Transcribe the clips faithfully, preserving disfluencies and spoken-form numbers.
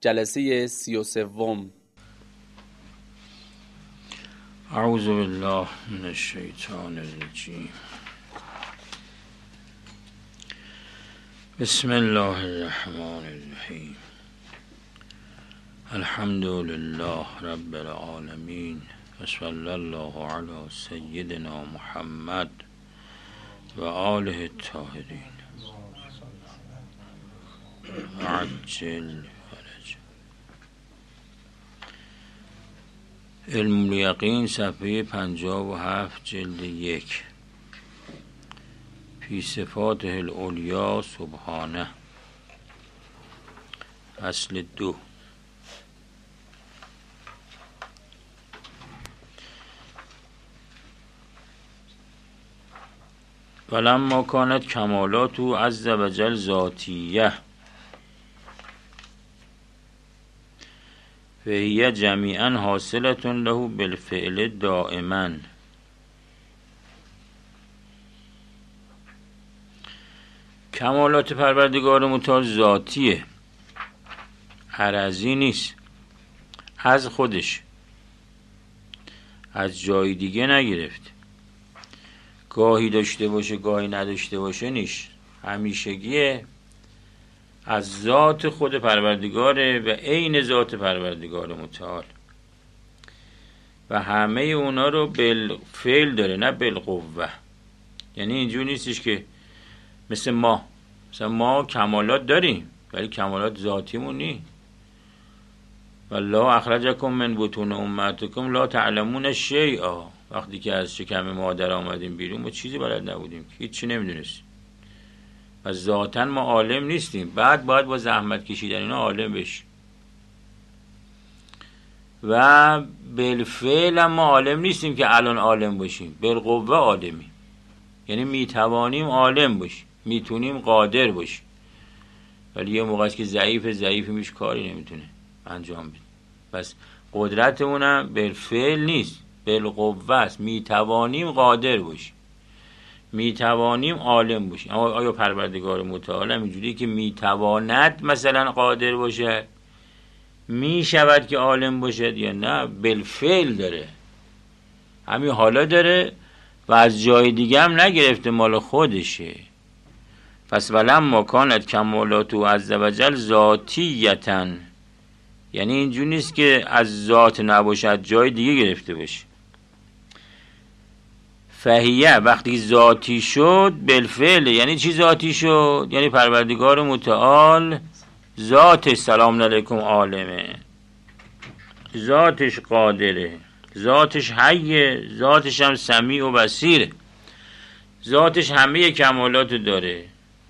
جلسه سی و سوم. اعوذ بالله من الشیطان الرجیم. بسم الله الرحمن الرحیم. الحمد لله رب العالمین و صلی الله علی سیدنا محمد و آله الطاهرین عجل فرج. علم الیقین صفحه پنجاه و هفت جلد یک. فی صفاته العلیا سبحانه، فصل دو. ولما کانت کمالات عز و جل ذاتیه فهی جمیعا حاصلة له بالفعل دائما. کمالات پروردگار متعال ذاتیه، عرضی نیست، از خودش، از جای دیگه نگرفت. گاهی داشته باشه گاهی نداشته باشه نیست، همیشگیه، از ذات خود پروردگاره و عین ذات پروردگار متعال و همه اونا رو بالفعل داره نه بالقوه. یعنی اینجور نیستش که مثل ما مثلا ما کمالات داریم ولی کمالات ذاتیمون نی. والله اخرجکم من بطون امهاتکم لا تعلمون شیئا. وقتی که از شکم مادر آمدیم بیرون ما چیزی بلد نبودیم، هیچی نمیدونستیم و ذاتاً ما عالم نیستیم. بعد باید با زحمت کشیدن اینا عالم بشیم و بالفعل ما عالم نیستیم که الان عالم باشیم، بالقوه عالمیم. یعنی میتوانیم عالم باشیم، میتونیم قادر باشیم، ولی یه موقع است که ضعیف ضعیف میش کاری نمیتونه انجام بده. پس قدرتمونم بالفعل نیست، بالقوه است. میتوانیم قادر باشیم، میتوانیم عالم باشیم. اما آیا پروردگار متعال اینجوری که میتواند مثلا قادر باشه، میشود که عالم باشد یا نه؟ بالفعل داره، همین حالا داره و از جای دیگه هم نگرفته، مال خودشه. پس ولما کانت کمالات عز و جل ذاتیتا، یعنی اینجور نیست که از ذات نباشه از جای دیگه گرفته باشه. فهیه وقتی ذاتی شد بالفعل، یعنی چی ذاتی شد؟ یعنی پروردگار متعال ذاتش سلام علیکم عالمه، ذاتش قادره، ذاتش حیه، ذاتش هم سمیع و بصیره، ذاتش همه کمالات داره.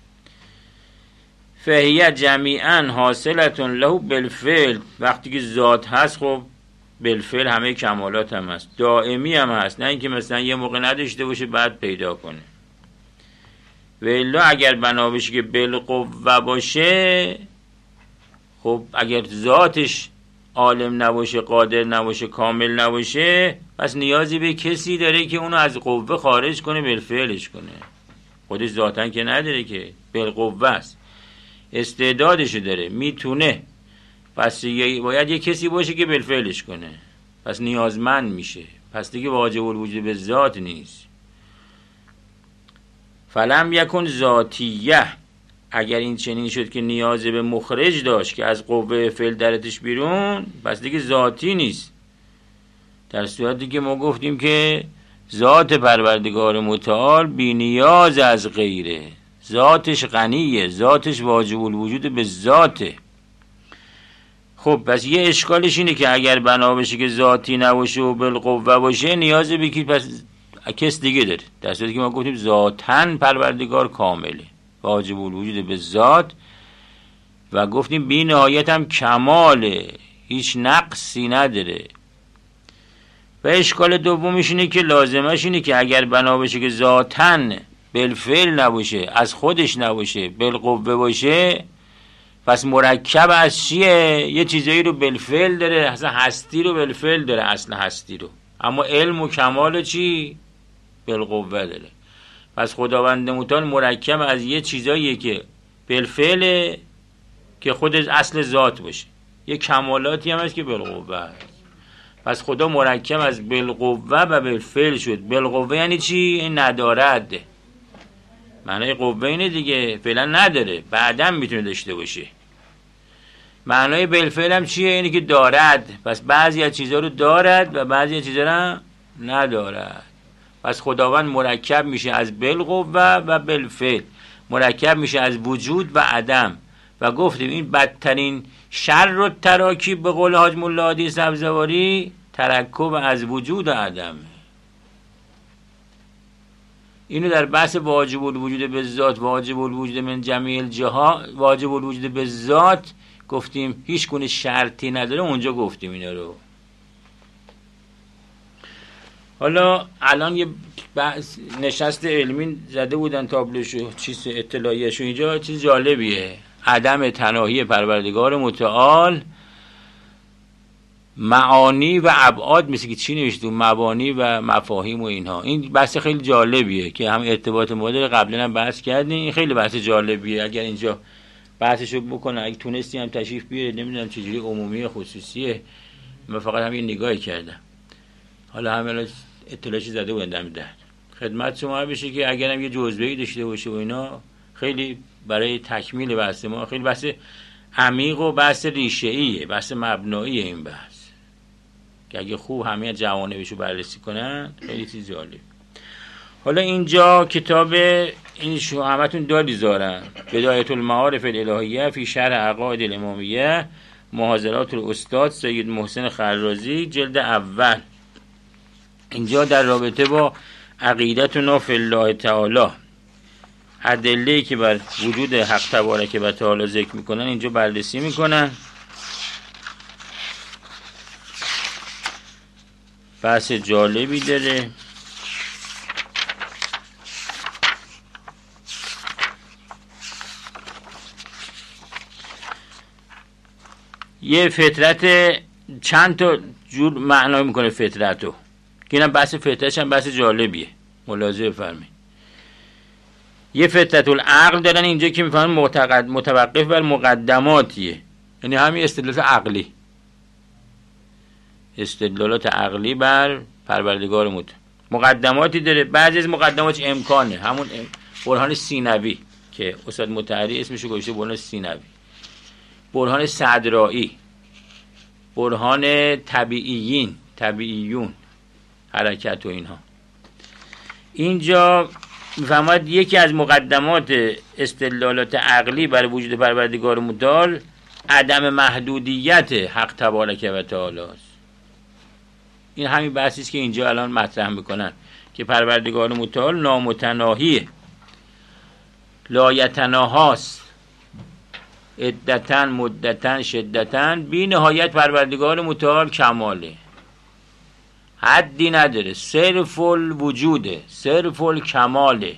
فهیه جمیعا حاصلة له بالفعل، وقتی که ذات هست خب بالفعل همه کمالات هم هست، دائمی هم هست، نه اینکه مثلا یه موقع نداشته باشه بعد پیدا کنه. و الا اگر بنا بشه که بالقوه باشه، خب اگر ذاتش عالم نباشه، قادر نباشه، کامل نباشه، پس نیازی به کسی داره که اونو از قوه خارج کنه، بالفعلش کنه. خودش ذاتن که نداره که، بالقوه است، استعدادشو داره، میتونه، پس باید یه کسی باشه که بالفعلش کنه، پس نیازمند میشه، پس دیگه واجب الوجود به ذات نیست. فلم یکن ذاتیه، اگر این چنین شد که نیاز به مخرج داشت که از قوه فعل درتش بیرون، پس دیگه ذاتی نیست. در صورتی که ما گفتیم که ذات پروردگار متعال بی نیاز از غیره، ذاتش غنیه، ذاتش واجب الوجود به ذاته. خب پس یه اشکالش اینه که اگر بنا بشه که ذاتی نباشه و بالقوه باشه، نیاز به کی؟ پس کس دیگه داره. در صورتی که ما گفتیم ذاتاً پروردگار کامله، واجب الوجود به ذات و گفتیم بی نهایت هم کماله، هیچ نقصی نداره. و اشکال دومش اینه که لازمش اینه که اگر بنا بشه که ذاتاً بالفعل نباشه، از خودش نباشه، بالقوه باشه، پس مرکب از چیه؟ یه چیزایی رو بالفعل داره، اصلا هستی رو بالفعل داره، اصل هستی رو، اما علم و کمال چی؟ بالقوه داره. پس خداوند متعال مرکب از یه چیزاییه که بالفعل که خودش اصل ذات باشه، یه کمالاتی هم هست که بالقوه است. پس خدا مرکب از بالقوه و بالفعل شد. بالقوه یعنی چی؟ این ندارد، معنای قوه اینه دیگه، فعلا نداره، بعداً میتونه داشته باشه. معنای بالفعل هم چیه؟ اینه که دارد. پس بعضی از چیزها رو دارد و بعضی از چیزها رو ندارد. پس خداوند مرکب میشه از بالقوه و بالفعل، مرکب میشه از وجود و عدم. و گفتیم این بدترین شر و تراکیب به قول حاج مولا هادی سبزواری ترکب از وجود و عدم. اینو در بحث واجب الوجود به ذات، واجب الوجود من جمیع الجهات، واجب الوجود به ذات گفتیم هیچ گونه شرطی نداره، اونجا گفتیم اینا رو. حالا الان یه بحث نشست علمی زده بودن تابلوشو، چیز اطلاعیشو، اینجا چیز جالبیه، عدم تناهی پروردگار متعال، معانی و ابعاد، مثل که چی نوشته، مبانی و مفاهیم و اینها. این بحث خیلی جالبیه که هم ارتباط مدل قبلا هم بحث کردیم. این خیلی بحث جالبیه، اگر اینجا بحثشو بکنه، اگه تونستی هم تشریف بیاری، نمیدونم چجوری عمومی خصوصیه، من فقط هم یه نگاهی کردم. حالا همه اطلاعی زده بودن دم در خدمت شما بشه که اگرم یه جزوه‌ای داشته باشه و اینا، خیلی برای تکمیل بحث ما خیلی بحث عمیق و بحث ریشه‌ایه، بحث مبناییه این بحث، که اگه خوب همه جوانبشو بررسی کنن خیلی چیز جالب. حالا اینجا کتاب این شو همتون داری زارن، بدایت المعارف الالهیه فی شرح عقاید الامامیه، محاضرات الاستاد سید محسن خرازی، جلد اول. اینجا در رابطه با عقیدتنا فی الله تعالی ادله‌ای که بر وجود حق تبارک و تعالی ذکر میکنن اینجا بررسی میکنن. بحث جالبی داره. یه فطرت چند تا جور معنی میکنه فطرتو، که اینم بحث فطرتش هم بحث جالبیه، ملاحظه بفرمایید. یه فطرت العقل دارن اینجا که میفهمن معتقد متوقف بر مقدماتیه، یعنی همین استدلالات عقلی، استدلالات عقلی بر پروردگار مت مقدماتی داره. بعضی از مقدماتش امکانه، همون برهان سینوی که استاد مطهری اسمشو گذاشته برهان سینوی، برهان صدرائی، برهان طبیعیین، طبیعیون، حرکت و اینها. اینجا میفهمد یکی از مقدمات استدلالات عقلی بر وجود پروردگار متعال عدم محدودیت حق تبارک و تعالی است. این همین بحثی است که اینجا الان مطرح میکنن که پروردگار متعال نامتناهیه، لا یتناهاست، عدتاً مدتاً شدتاً، بی نهایت پروردگار متعال کماله، حدی نداره، صرف الوجوده، صرف الکماله،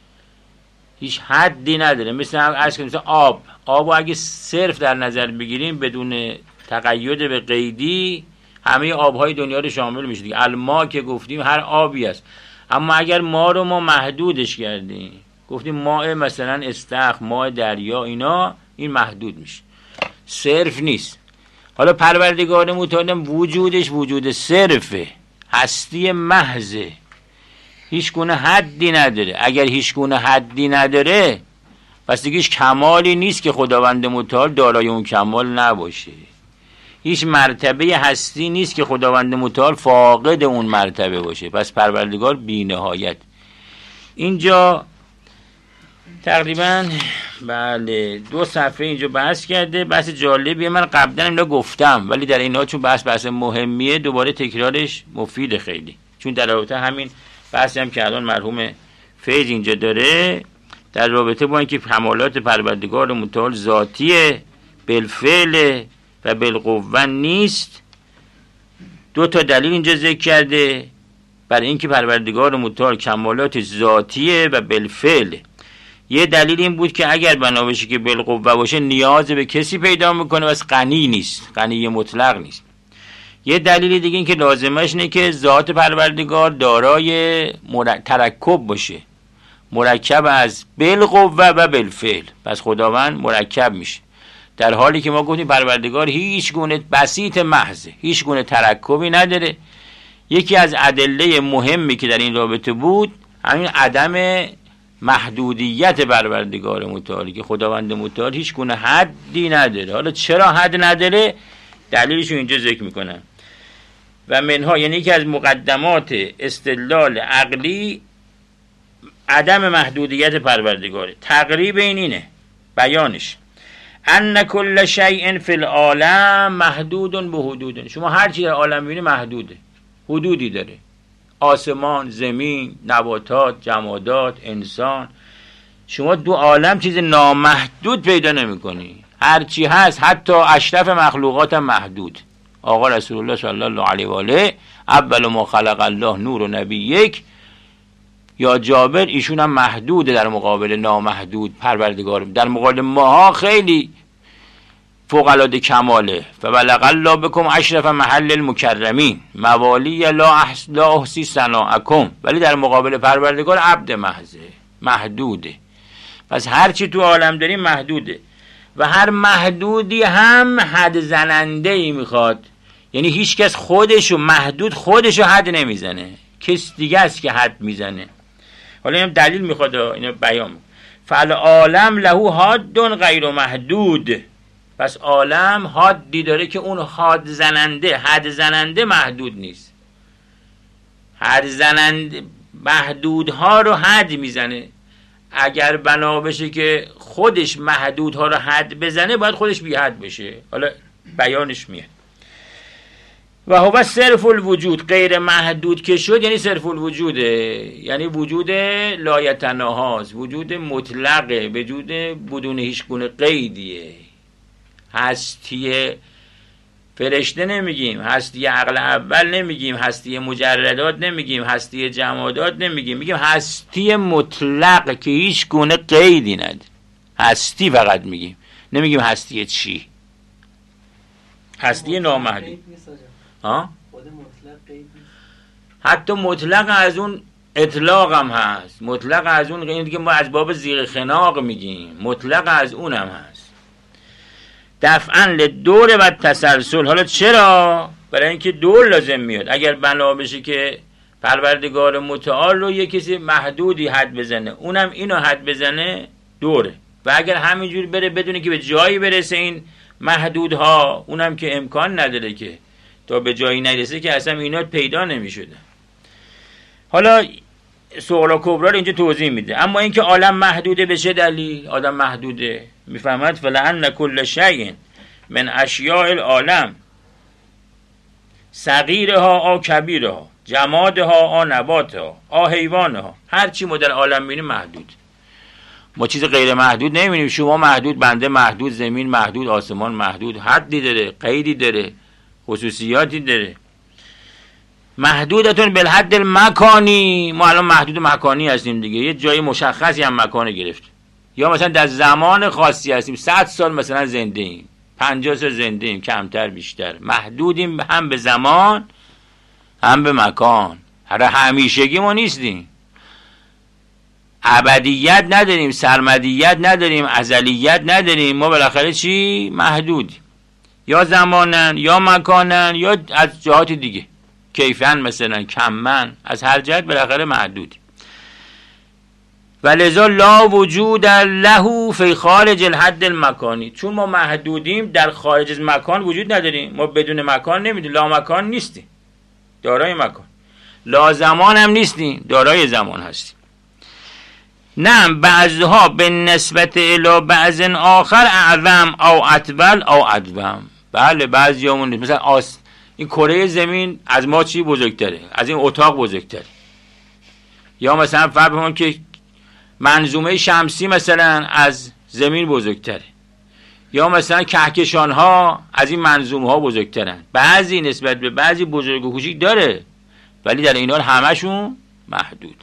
هیچ حدی نداره. مثل عرض مثل آب، آب اگه صرف در نظر بگیریم بدون تقید به قیدی همه آبهای دنیا رو شامل میشه دیگه. الما که گفتیم هر آبی است، اما اگر ما رو ما محدودش کردیم، گفتیم ماء مثلا استخر، ماء دریا، اینا این محدود میشه، صرف نیست. حالا پروردگار متعال وجودش وجود صرفه، هستی محضه، هیچ گونه حدی نداره. اگر هیچ گونه حدی نداره پس دیگه هیچ کمالی نیست که خداوند متعال دارای اون کمال نباشه. هیچ مرتبه هستی نیست که خداوند متعال فاقد اون مرتبه باشه. پس پروردگار بی نهایت. اینجا تقریبا بله دو صفحه اینجا بحث کرده، بحث جالبیه. من قبلا اینا گفتم ولی در اینها چون بحث بحث مهمیه دوباره تکرارش مفیده خیلی، چون در رابطه همین بحثی هم که الان مرحوم فیض اینجا داره در رابطه با اینکه کمالات پروردگار متعال ذاتیه، بالفعل و بالقوه نیست، دو تا دلیل اینجا ذکر کرده برای اینکه پروردگار متعال کمالات ذاتیه و بالفعل. یه دلیل این بود که اگر بنا بشه که بالقوه باشه نیاز به کسی پیدا میکنه، بس غنی نیست، غنی مطلق نیست. یه دلیل دیگه این که لازمش اینه که ذات پروردگار دارای ترکب باشه، مرکب از بالقوه و بالفعل. پس خداوند مرکب میشه، در حالی که ما گفتیم پروردگار هیچ گونه بسیط محضه، هیچ گونه ترکبی نداره. یکی از ادله مهمی که در این رابطه بود همین عدم محدودیت پروردگار متعال، که خداوند متعال هیچ گونه حدی نداره. حالا چرا حد نداره؟ دلیلش رو اینجا ذکر میکنم. و منها، یعنی یکی از مقدمات استدلال عقلی عدم محدودیت پروردگاره. تقریب این اینه، بیانش ان کل شیء فی العالم محدود به حدود. شما هر چی در عالم میبینی محدوده، حدودی داره. آسمان، زمین، نباتات، جمادات، انسان. شما دو عالم چیز نامحدود پیدا نمی کنی. هر چی هست، حتی اشرف مخلوقات هم محدود. آقا رسول الله صلی الله علیه و آله اول ما خلق الله نور و نبی یک، یا جابر، ایشون هم محدوده در مقابل نامحدود پروردگار. در مقابل ماها خیلی فوق العاده کماله. فبلغ الله بكم اشرف محل المکرمین موالی لا احس لا احصی ثناءکم. ولی در مقابل پروردگار عبد محضه، محدوده. پس هر چی تو عالم داریم محدوده و هر محدودی هم حد زننده ای میخواد. یعنی هیچ کس خودشو محدود خودشو حد نمیزنه، کس دیگه است که حد میزنه. حالا این دلیل میخواد اینو بیان. فالعالم له حد غیر محدود. پس عالم حدی داره که اون حد زننده، حد زننده محدود نیست. حد زننده محدودها رو حد میزنه. اگر بنا بشه که خودش محدودها رو حد بزنه، باید خودش بی حد بشه. حالا بیانش میاد. و هو صرف الوجود، غیر محدود که شد یعنی صرف الوجوده، یعنی وجود لایتناهاست، وجود مطلقه، وجود بدون هیچ گونه قیدیه. هستی فرشته نمیگیم، هستی عقل اول نمیگیم، هستی مجردات نمیگیم، هستی جمادات نمیگیم، میگیم هستی مطلق که هیچ گونه قیدی نداره. هستی فقط میگیم، نمیگیم هستی چی. هستی نامحدود. ها؟ حتی مطلق از اون اطلاق هم هست. مطلق از اون، این دیگه ما از باب زیر خناق میگیم، مطلق از اون هم هست. دفعاً لدور و تسلسل. حالا چرا؟ برای اینکه دور لازم میاد. اگر بنا بشه که پروردگار متعال رو یه کسی محدودی حد بزنه، اونم اینو حد بزنه، دوره. و اگر همینجور بره بدونه که به جایی برسه این محدودها، اونم که امکان نداره که تا به جایی نرسه که اصلا اینا پیدا نمیشده. حالا صغرا کبرا رو اینجا توضیح میده. اما اینکه عالم محدوده به چه دلیل؟ آدم محدوده میفهمد. فلان کل شیء من اشیاء العالم صغیرها او کبیرها، جمادها او نباتها او حیوانها، هر چی ما در عالم میبینیم محدود. ما چیز غیر محدود نمیبینیم. شما محدود، بنده محدود، زمین محدود، آسمان محدود، حدی داره، قیدی داره، خصوصیاتی داره. محدودتون بالحد المکانی. ما الان محدود مکانی هستیم دیگه، یه جای مشخصی هم مکان گرفت. یا مثلا در زمان خاصی هستیم، صد سال مثلا زنده ایم، پنجاه سال زنده ایم، کمتر بیشتر. محدودیم هم به زمان هم به مکان. هر همیشگی ما نیستیم. ابدیت نداریم، سرمدیت نداریم، ازلیت نداریم. ما بالاخره چی؟ محدودیم. یا زمانن یا مکانن یا از جهات دیگه، کیفن مثلا، کمن، از هر جهت بالاخره محدودی. ولذا لا وجود له فی خارج الحد المکانی. چون ما محدودیم، در خارج از مکان وجود نداریم. ما بدون مکان نمیدونیم، لا مکان نیستیم، دارای مکان. لا زمان هم نیستیم، دارای زمان هستیم. نه، بعضها به نسبت الی بعض آخر اعظم او اطول او ادوم. بله بعضی همون مثلا آس... این کره زمین از ما چی بزرگتره؟ از این اتاق بزرگتره. یا مثلا فرض کنیم که منظومه شمسی مثلا از زمین بزرگتره. یا مثلا کهکشان ها از این منظومه ها بزرگترن. بعضی نسبت به بعضی بزرگ و کوچیک داره، ولی در این حال همشون محدود.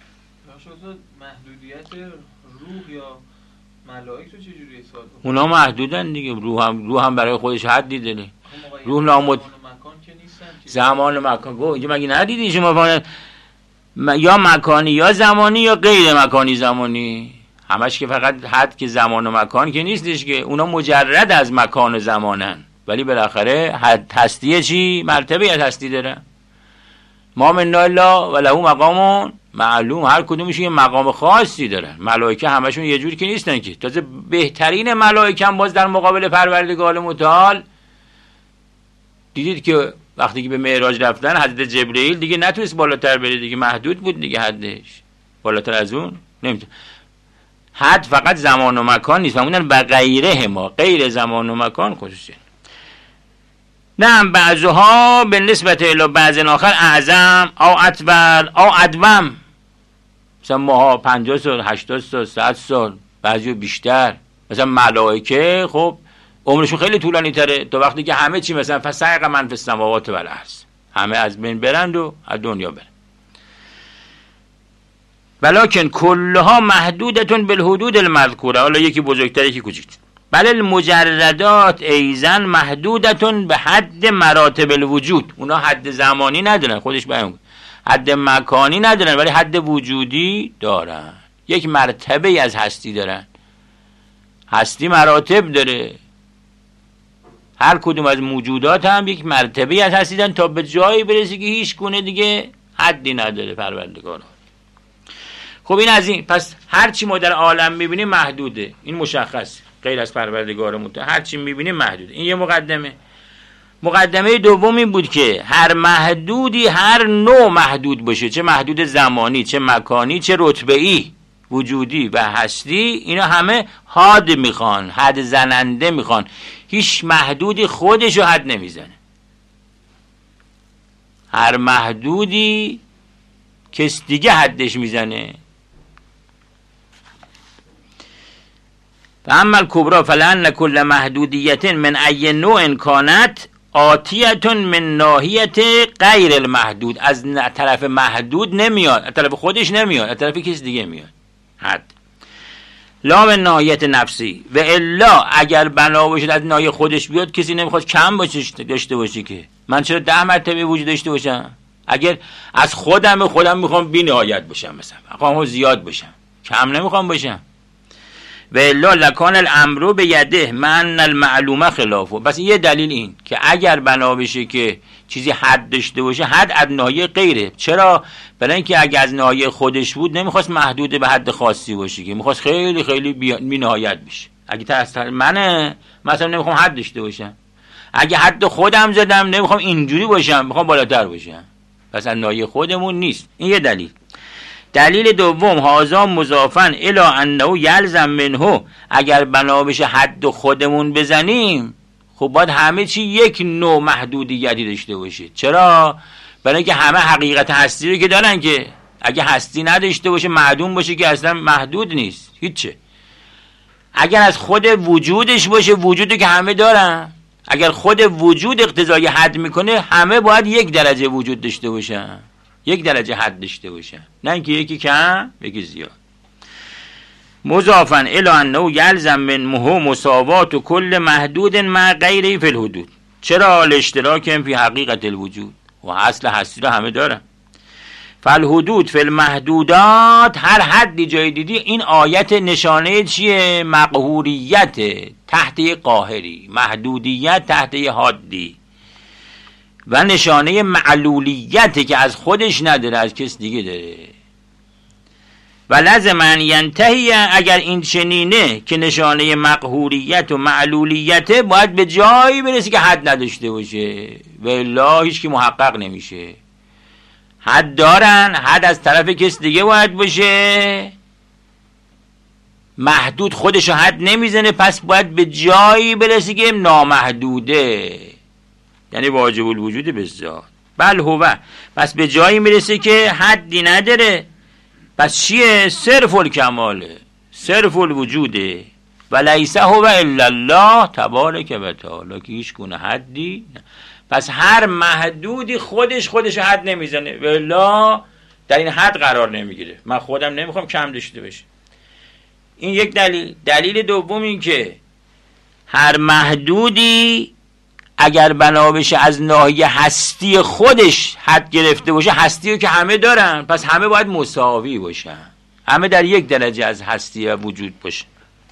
محدودیت روح یا ملائک رو چجوری حساب کنیم؟ اونا محدودن دیگه. روح هم روح هم برای خودش حدی داره. روح نامد زمان و مکان. گو اینجا مگه ندیدی شما؟ م... یا مکانی یا زمانی یا غیر مکانی زمانی. همش که فقط حد که زمان و مکان که نیستش که، اونا مجرد از مکان و زمانن، ولی بالاخره حد هستی چی؟ مرتبه از هستی داره. ما من الله و له مقام معلوم، هر کدومش یه مقام خاصی دارن. ملائکه همشون یه جوری که نیستن که، تازه بهترین ملائکه هم باز در مقابل پروردگار متعال دیدید که وقتی که به معراج رفتن حضرت جبرئیل دیگه نتونست بالاتر بره دیگه، محدود بود دیگه حدش، بالاتر از اون نمیتونه. حد فقط زمان و مکان نیست، همونن به غیره ما، غیر زمان و مکان خصوصی. نه بعضها به نسبت الی بعض آخر اعظم او اطول او ادوم، مثلا ماها پنجاه سال، هشتاد سال، صد سال، بعضی بیشتر. مثلا ملائکه خب عمرشون خیلی طولانی تره، تا وقتی که همه چی مثلا فسائق من فی السماوات و الارض، همه از بین برند و از دنیا برند. ولکن کلها محدودتون بالحدود المذکوره، حالا یکی بزرگتر یکی کوچکتر. بل المجردات ایزن محدودتون به حد مراتب الوجود، اونا حد زمانی ندارن، خودش بیان، حد مکانی ندارن، ولی حد وجودی دارن. یک مرتبه از هستی دارن. هستی مراتب داره، هر کدوم از موجودات هم یک مرتبه از هستی دارن تا به جایی برسی که هیچ گونه دیگه حدی نداره پروردگار. خب این از این. پس هر چی ما در عالم میبینیم محدوده، این مشخص، غیر از پروردگار متعال هر چی میبینیم محدوده. این یه مقدمه. مقدمه دوم این بود که هر محدودی هر نوع محدود باشه، چه محدود زمانی، چه مکانی، چه رتبه‌ای، وجودی و هستی، اینا همه حد میخوان، حد زننده میخوان. هیچ محدودی خودشو حد نمیزنه. هر محدودی کس دیگه حدش میزنه. فاما الکبری فلان کل محدودیت من ای نوع کانت آتیت من ناحیت غیر المحدود، از طرف محدود نمیاد، از طرف خودش نمیاد، از طرف کس دیگه میاد. حد لا من ناحیت نفسی و الا اگر بنا باشد از ناحیه خودش بیاد، کسی نمیخواد کم باشه داشته باشه که من چرا ده مرتبه وجود داشته باشم؟ اگر از خودم خودم میخوام بی نهایت باشم، مثلا میخوام زیاد باشم، کم نمیخوام باشم. و الا لکان الامر به یده من المعلومه خلافه. بس یه دلیل این که اگر بنا بشه که چیزی حد داشته باشه، حد از ناحیه غیره. چرا؟ برای اینکه اگر از ناحیه خودش بود نمیخواست محدود به حد خاصی باشه، که میخواست خیلی خیلی بی نهایت بشه. اگه تصور منه مثلا نمیخوام حد داشته باشم، اگه حد خودم زدم نمیخوام اینجوری باشم، میخوام بالاتر باشم. پس از ناحیه خودمون نیست. این یه دلیل. دلیل دوم هازا مضافن الی انه یلزم منه، اگر بنا بشه حد خودمون بزنیم خب باید همه چی یک نوع محدودیتی داشته باشه. چرا؟ برای اینکه همه حقیقت هستی رو که دارن، که اگه هستی نداشته باشه معدوم باشه که اصلا محدود نیست، هیچه. اگر از خود وجودش باشه، وجودی که همه دارن، اگر خود وجود اقتضای حد میکنه، همه باید یک درجه وجود داشته باشن، یک درجه حد داشته باشن، نه اینکه یکی کم یکی زیاد. مضافن الی انه یلزم منه مساوات و کل محدود مع غیره فی الحدود. چرا؟ الاشتراک فی حقیقت الوجود، و اصل هستی رو همه دارن. فالحدود فی المحدودات، هر حدی جای دیدی این آیت نشانه چیه؟ مقهوریت تحت قاهری، محدودیت تحت حدی، و نشانه معلولیت که از خودش نداره، از کس دیگه داره. و لازم ان ینتهی، اگر این چنینه که نشانه مقهوریت و معلولیت، باید به جایی برسی که حد نداشته باشه، و الا هیچ کی محقق نمیشه. حد دارن، حد از طرف کس دیگه باید باشه، محدود خودشو حد نمیزنه، پس باید به جایی برسی که نامحدوده، یعنی واجب الوجود بالذات. بل هو، پس به جایی میرسه که حدی نداره. پس چیه؟ صرف الکماله، صرف الوجوده. و لیس هو الا الله تبارک و تعالی، که هیچ گونه حدی نه. پس هر محدودی خودش خودش حد نمیزنه، و الا در این حد قرار نمیگیره. من خودم نمیخوام کم داشته باشه. این یک دلیل. دلیل دوم این که هر محدودی اگر بنا بشه از ناحیه هستی خودش حد گرفته باشه، هستی رو که همه دارن، پس همه باید مساوی باشن. همه در یک درجه از هستی و وجود باشه.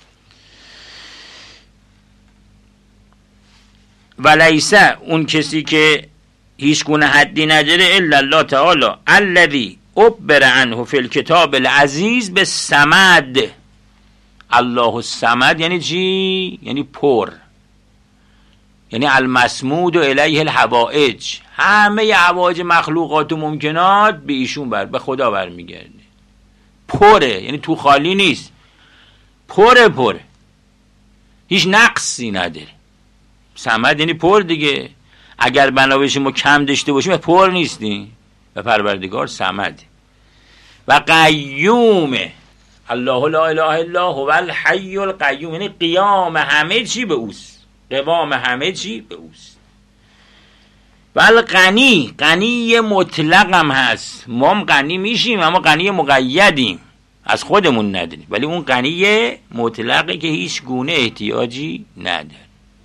ولیسه اون کسی که هیچ گونه حدی نداره الا الله تعالی الذی عبر عنه فی الکتاب العزیز به صمد. الله الصمد یعنی چی؟ یعنی پر، یعنی المسمود و الیه الحوائج، همه حوائج مخلوقات و ممکنات به ایشون بر به خدا برمیگرده. پره یعنی تو خالی نیست، پره پره، هیچ نقصی نداره. صمد یعنی پر دیگه. اگر بنا بشه ما کم داشته باشیم پر نیستیم. و پروردگار صمد و قیومه. الله لا اله الا هو الحی القیوم، یعنی قیام همه چی به اوست، قوام همه چی به اوست. ول غنی، غنی مطلق هم هست. ما هم غنی میشیم اما غنی مقیدیم، از خودمون نداریم، ولی اون غنی مطلقی که هیچ گونه احتیاجی نداره.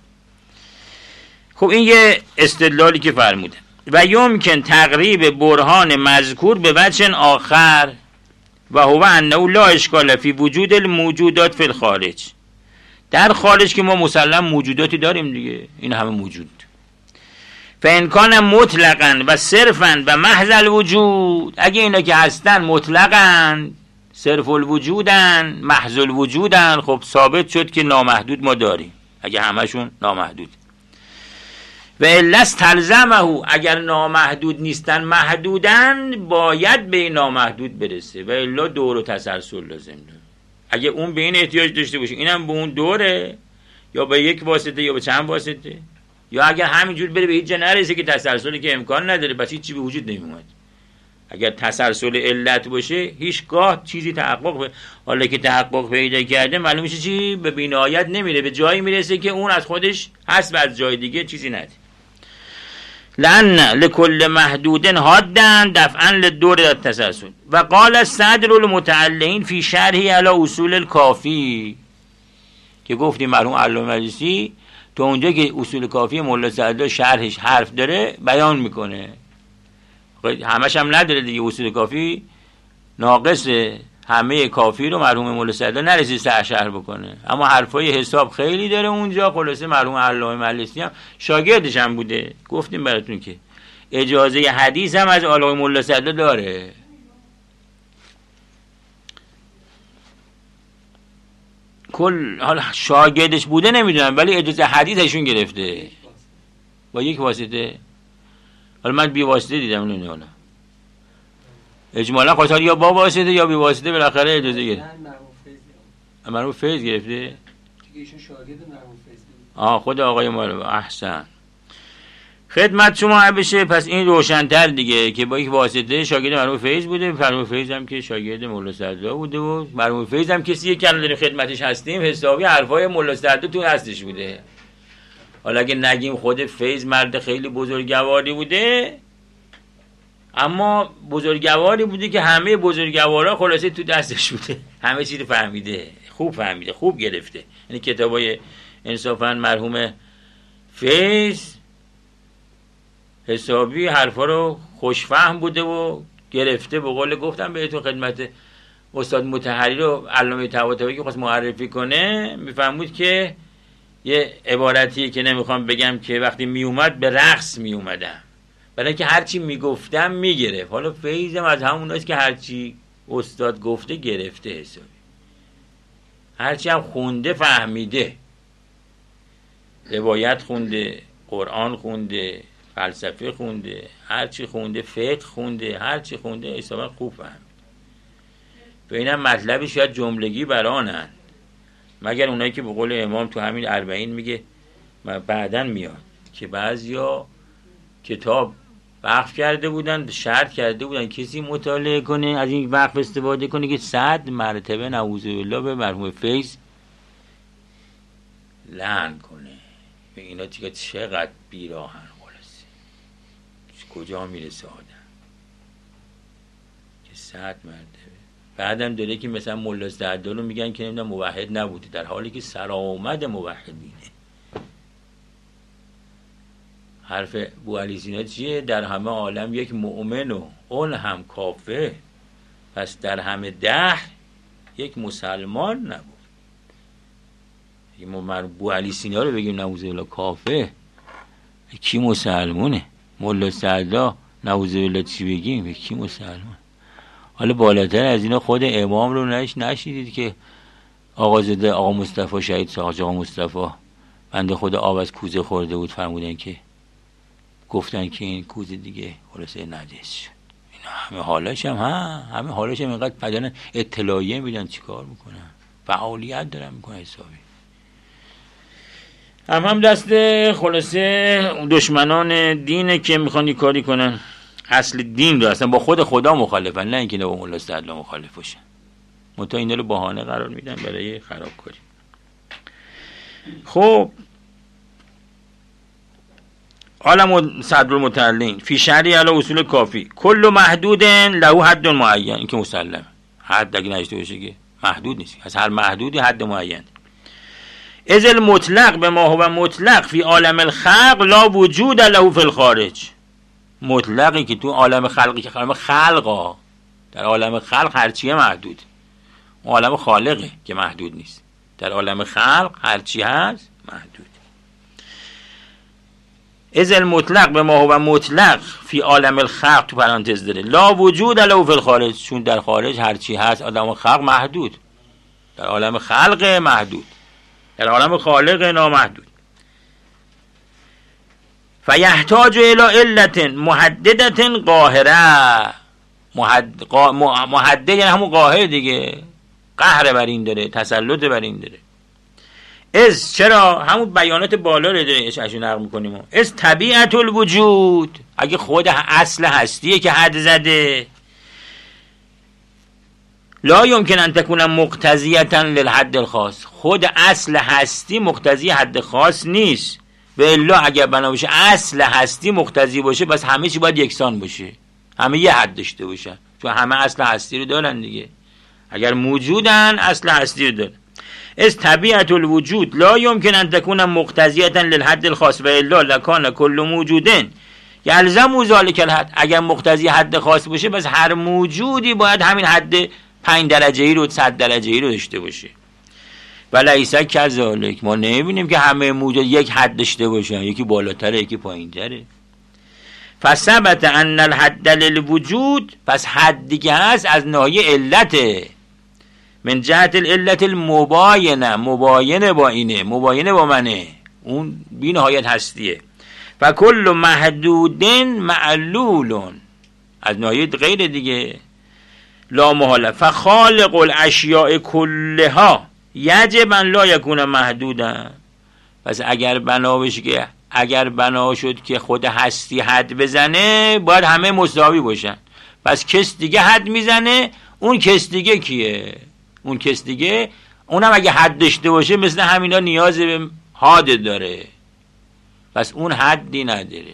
خب این یه استدلالی که فرمودن. و یمکن تقریب برهان مذکور به وجه آخر و هو انه لا اشکال فی وجود الموجودات فی الخارج. در خارج که ما مسلم موجوداتی داریم دیگه، این همه موجود. فان کان مطلقاً و صرفاً و محض الوجود، اگه اینا که هستن مطلقاً، صرف الوجودن، محض الوجودن، خب ثابت شد که نامحدود ما داریم اگه همشون نامحدود. و الاس تلزمه، اگر نامحدود نیستن محدودن، باید به نامحدود برسه. و الا دور و تسلسل لازم داره. اگه اون به این احتیاج داشته باشه اینم به اون دوره، یا به یک واسطه یا به چند واسطه، یا اگر همینجور بره به هیچ جا نرسه که تسلسلی که امکان نداره، بس هیچ چی به وجود نمیومد. اگر تسلسل علت باشه هیچگاه چیزی تحقق ب... حالا که تحقق پیدا کرده معلوم میشه چی به بینایت نمیره، به جایی میرسه که اون از خودش هست و از جای دیگه چیزی نداره. لأن لكل محدود حدا دفعا للدور التسلسل. و قال الصدر المتعلقین فی شرحی علی اصول الکافی، که گفتیم مرحوم علامه مجلسی تو اونجا که اصول کافی مولا سعدی شرحش حرف داره بیان میکنه، همش هم نداره دیگه. اصول کافی ناقصه، همه کافی رو مرحوم مولا سعدی نرسید سه شرح بکنه، اما حرفای حساب خیلی داره اونجا. خلاصه مرحوم علامه مجلسی هم شاگردش هم بوده. گفتیم براتون که اجازه حدیث هم از علامه مولا سعدی داره. کل حالا شاگردش بوده نمیدونم، ولی اجازه حدیثشون گرفته با یک واسطه. حالا من بی واسطه دیدم، نمیدونم اجمالا خواستار یا با واسطه یا بی واسطه بالاخره اجازه گرفت. مرحوم فیض گرفته دیگه، ایشون شاگرد مرحوم فیض. آه خود آقای مرحوم. احسن، خدمت شما بشه. پس این روشن‌تر دیگه که با یک واسطه شاگرد مرحوم فیض بوده. مرحوم فیض هم که شاگرد مولا سعدی بوده و مرحوم فیض هم کسی که الان خدمتش هستیم حسابی حرفای مولا سعدی تو هستش بوده. حالا اگه نگیم خود فیض مرد خیلی بزرگواری بوده، اما بزرگواری بوده که همه بزرگوارا خلاصه تو دستش بوده، همه چیز فهمیده، خوب فهمیده، خوب گرفته. یعنی کتابای انصافاً مرحوم فیض حسابی حرفا رو خوشفهم بوده و گرفته. به قول گفتم بهتون خدمت استاد مطهری رو علامه طباطبایی که خواست معرفی کنه میفهمود که یه عبارتیه که نمیخوام بگم که وقتی میومد به رقص میومدم، برای که هرچی میگفتم میگرفت. حالا فیضم از هموناست که هرچی استاد گفته گرفته حسابی، هرچی هم خونده فهمیده، روایت خونده، قرآن خونده، فلسفه خونده، هرچی خونده، فقه خونده، هرچی خونده حسابا خوب فهمید. به اینم مطلبی شاید جملگی برانن، مگر اونایی که به قول امام تو همین اربعین میگه بعدن میاد که بعضیا کتاب وقف کرده بودن، شرط کرده بودن کسی مطالعه کنه از این وقف استفاده کنه که صد مرتبه نعوذ بالله به مرحوم فیض لعن کنه. به اینا دیگه چقدر بیراهن، خلاصه کجا میرسه آدم که صد مرتبه. بعدم داره که مثلا ملا سعدی رو میگن که نمیدونم موحد نبوده، در حالی که سرآمد موحدینه. حرف بوعلی سینا چیه؟ در همه عالم یک مؤمن و اون هم کافر، پس در همه دهر یک مسلمان نبود. ما بو علی سینا رو بگیم نعوذ بالله کافر، کی مسلمونه؟ ملا سعدا نعوذ بالله چی بگیم؟ کی مسلمان؟ حالا بالاتر از اینا خود امام رو نش نشیدید که آقازاده آقا مصطفی شهید ساج آقا مصطفی بنده خدا آب از کوزه خورده بود، فرمودن که گفتن که این کوزه دیگه خلاصه نجس شد. اینا همه حالاش هم ها همه حالاش هم اینقدر بدن اطلاعیه میدن چیکار میکنن؟ فعالیت دارن میکنن حسابی. هم هم دست خلاصه دشمنان دینه که میخوان کاری کنن، اصل دین رو اصلا با خود خدا مخالفن، نه اینکه با مولا استدلال مخالف باشن. منتها اینا رو بهانه قرار میدن برای خرابکاری. خب عالم صدر المتعلین فی شرعی علی اصول کافی کل محدود له حد معین، این که مسلم حد اگه نشته باشه که محدود نیست، از هر محدودی حد معین. از المطلق به ما هو مطلق فی عالم الخلق لا وجود له فی الخارج. مطلقی که تو عالم خلقی که عالم خلقا، در عالم خلق هرچیه محدود، عالم خالقه که محدود نیست. در عالم خلق هرچی هست محدود. از المطلق به ما هو مطلق فی عالم الخلق تو پرانتز داره لا وجود له فی الخارج، چون در خارج هرچی هست آدم خلق محدود، در عالم خلق محدود، در عالم خالق نامحدود. فیحتاج الی علت محددت قاهره. محد... قا... محدد یعنی همون قاهر دیگه، قهر بر این داره، تسلط بر این داره. از چرا همون بیانات بالا رو داره اشاره نقل می‌کنیم. از طبیعت الوجود، اگه خود اصل هستیه که حد زده، لا یمکن ان تکون مقتضیه للحد الخاص، خود اصل هستی مقتضی حد خاص نیست. و الا اگر بنا باشه اصل هستی مقتضی باشه، بس همه چی باید یکسان باشه، همه یه حد داشته باشن، چون همه اصل هستی رو دارن دیگه. اگر موجودن اصل هستی رو دارن. از طبیعت الوجود لا یمکن ان تکون مقتضیه للحد الخاص و الا لکان کل موجودن یلزم ذلک الحد. اگر مقتضی حد خاص باشه، بس هر موجودی باید همین حد پنج درجه ای رو صد درجه ای رو داشته باشه. ولیس کذالک، ما نمیبینیم که همه موجود یک حد داشته باشن، یکی بالاتره یکی پایینتره. فثبت ان الحد للوجود، پس حدی که هست از ناحیه علته، من جهت العلت المباینه، مباینه با اینه، مباینه با منه، اون بی نهایت هستیه. و کل محدود معلول، از ناحیه غیر دیگه لا محاله. فخالق الاشیاء کلها یجب ان لا یکون محدودا. پس اگر بنا بشه که اگر بنا شد که خود هستی حد بزنه، باید همه مساوی باشن. پس کس دیگه حد میزنه، اون کس دیگه کیه؟ اون کس دیگه اونم اگه حد داشته باشه مثل همینا نیاز به حد داره، پس اون حدی نداره.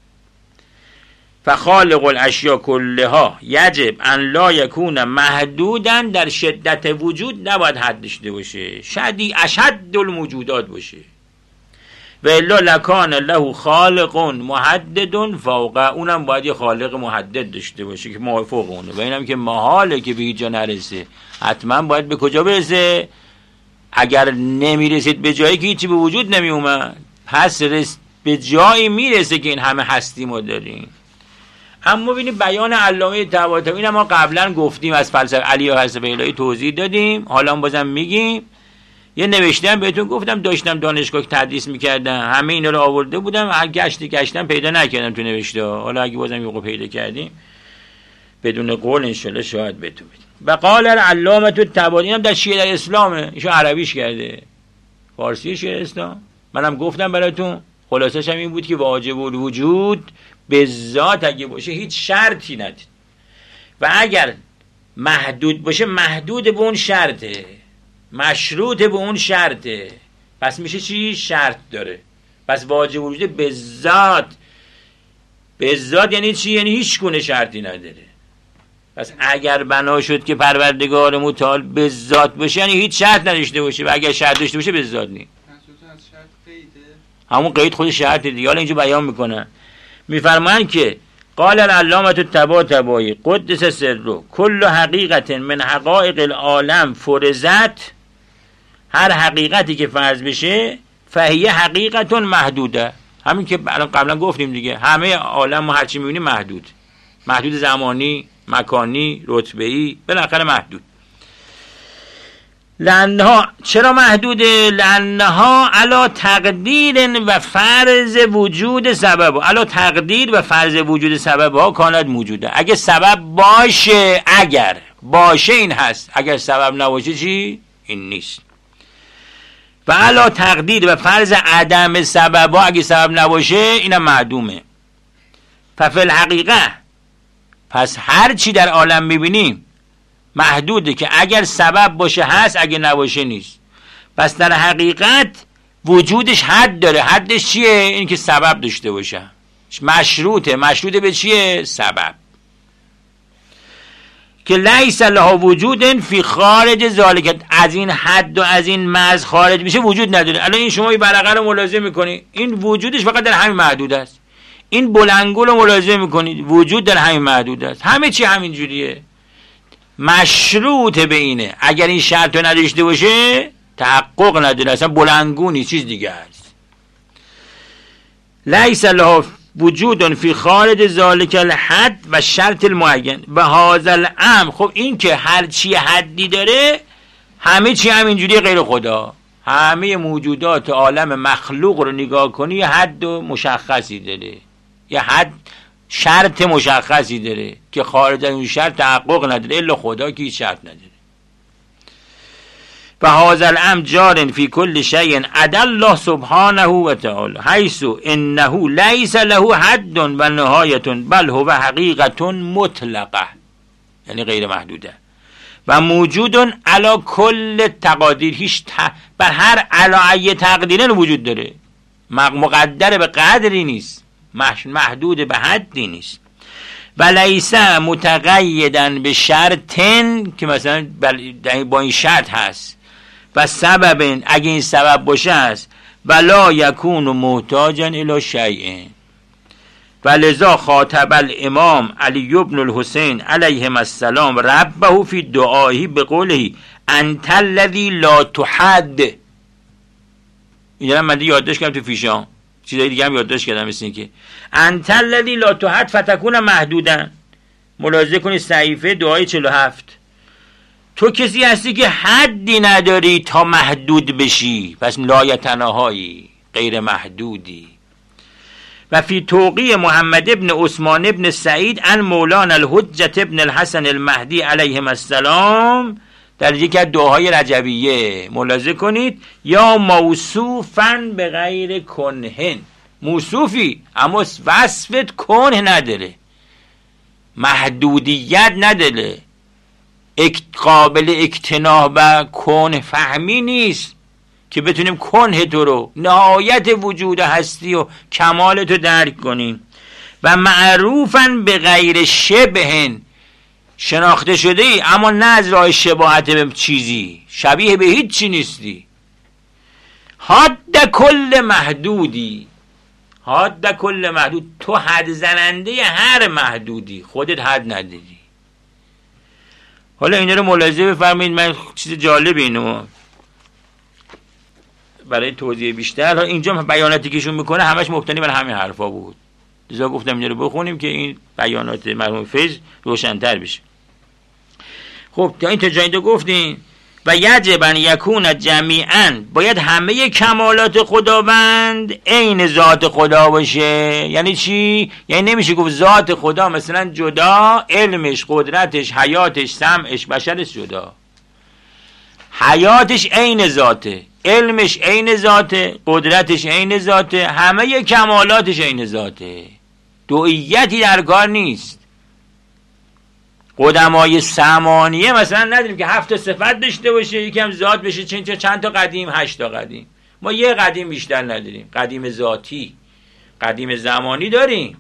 فخالق الاشیاء کلها یجب ان لا یکون محدودا، در شدت وجود نباید حد داشته باشه، شدی اشد الموجودات باشه. و الا لکان له خالق محدد فوق، اونم باید یه خالق محدد داشته باشه که فوق اونه. و اینم که محاله که به هیچ جا نرسه، حتما باید به کجا برسه؟ اگر نمیرسید به جایی که هیچی به وجود نمی اومد، پس رس به جایی میرسه که این همه هستی ما داریم. اما ببینید بیان علامه طباطبایی، اینم ما قبلا گفتیم، از فلسفه علی و فلسفه الهی توضیح دادیم، حالا بازم میگیم. یه نوشتم بهتون گفتم، داشتم دانشگاه تدریس میکردم، همه اینا رو آورده بودم، هر گشتی گشتم پیدا نکردم تو نوشته. حالا اگه بازم یه پیدا کردیم بدون قول انشالله شاید بهتون بدیم. و قال العلامه الطباطبایی، هم در شیعه در اسلامه، ایشون عربیش کرده، فارسی شیعه اسلام. منم گفتم براتون، خلاصش هم این بود که واجب الوجود به ذات اگه باشه هیچ شرطی نداره، و اگر محدود باشه محدود به اون شرطه، مشروط به اون شرطه، پس میشه چی؟ شرط داره. پس واجب الوجود به ذات، به ذات یعنی چی؟ یعنی هیچ گونه شرطی نداره. پس اگر بنا شد که پروردگار متعال به ذات باشه، یعنی هیچ شرط نداشته باشه، و اگر شرط داشته باشه به ذات نیست. همون قید خود شرط دیگه. حالا اینجا بیان میکنن، میفرمان که قال العلامة الطباطبایی قدس سره کل حقیقت من حقائق العالم فرضت، هر حقیقتی که فرض بشه فهی حقیقت محدوده، همین که قبلا گفتیم دیگه، همه عالم ما هرچی میبینیم محدود، محدود زمانی، مکانی، رتبه‌ای، بالاخره محدود. لانها چرا محدوده؟ لانها علا تقدیر و فرض وجود سبب، علا تقدیر و فرض وجود سبب ها کانت موجوده. اگه سبب باشه، اگر باشه این هست، اگر سبب نباشه چی؟ این نیست. و علا تقدیر و فرض عدم سبب ها، اگه سبب نباشه اینم معدومه. ففی الحقیقه، پس هر چی در عالم میبینیم محدوده که اگر سبب باشه هست، اگه نباشه نیست. پس در حقیقت وجودش حد داره. حدش چیه؟ این که سبب داشته باشه. مشروطه. مشروطه به چیه؟ سبب. که لیس لها وجود فی خارج ذالک، از این حد و از این مرز خارج میشه وجود نداره. الان این شما این برقه رو ملاحظه میکنی، این وجودش فقط در همین محدود است. این بلنگول رو ملاحظه میکنید، وجود در همین محدود است. همه چی همین جوریه. مشروط به اینه، اگر این شرط رو نداشته باشه تحقق نداره، اصلا بلنگونی چیز دیگه است. لیس لها وجود فی خارج ذالک الحد و شرط المعین و هذا الامر. خب این که هر چی حدی داره، همه چی همینجوری غیر خدا، همه موجودات عالم مخلوق رو نگاه کنی یه حد و مشخصی داره، یه حد شرط مشخصی داره که خارج از اون شرط تحقق نداره، الا خدا که هیچ شرط نداره. و هذا الامر جار فی کل شیء عدا الله سبحانه و تعالی حیث انه لیس له حد و نهایه بل هو حقیقت مطلقه، یعنی غیر محدوده. و موجود علی کل تقادیر، هیچ ت... بر هر علایه تقدیرن وجود داره، مقدر به قدری نیست، محدود به حدی نیست. و لیس متقیدا به شرطن، که مثلا با این شرط هست، و سبب اگه این سبب باشه هست، ولا یکون محتاجا الی شیء. و لذا خاطب الامام علی بن الحسین علیهم السلام ربه فی دعائه بقوله انت الذی لا تحد. اینجا من یادداشت کردم تو فیشام، چیزای دیگه هم یادداشت کردم، مثل این که انت الذی لا تحد فتکون محدودا. ملاحظه کنید صحیفه دعای چهل و هفت. تو کسی هستی که حدی نداری تا محدود بشی، پس لایتناهایی، غیر محدودی. و فی توقیع محمد ابن عثمان ابن سعید ان مولانا الحجة ابن الحسن المهدی علیهم السلام در یکی از دعاهای رجبیه ملاحظه کنید، یا موصوفن به غیر کنهن، موصوفی اما وصفت کنه نداره، محدودیت نداره، قابل اکتناح و کنه فهمی نیست که بتونیم کنه تو رو، نهایت وجود هستی و کمال تو درک کنیم. و معروفن به غیر شبهن، شناخته شده ای اما نه از راه شباهت به چیزی، شبیه به هیچ چی نیستی. حد کل محدودی، حد کل محدود، تو حد زننده هر محدودی، خودت حد نداری. حالا اینا رو ملاحظه بفرمایید. من چیز جالب اینو برای توضیح بیشتر، اینجا بیاناتی کهشون میکنه همش مبتنی بر همین حرفا بود، لذا گفتم اینا رو بخونیم که این بیانات مرحوم فیض روشن‌تر بشه. خب تا این تا جایی رو گفتیم. و یجب ان یکون جمیعا، باید همه کمالات خداوند عین ذات خدا باشه. یعنی چی؟ یعنی نمیشه گفت ذات خدا مثلا جدا، علمش، قدرتش، حیاتش، سمعش، بشرش جدا. حیاتش عین ذاته، علمش عین ذاته، قدرتش عین ذاته، همه کمالاتش عین ذاته، دوئیتی در کار نیست. قدمای ثمانیه مثلا نداریم که هفت صفت داشته باشه، یکم ذات بشه، چند چند تا قدیم، هشت تا قدیم. ما یه قدیم بیشتر نداریم، قدیم ذاتی، قدیم زمانی داریم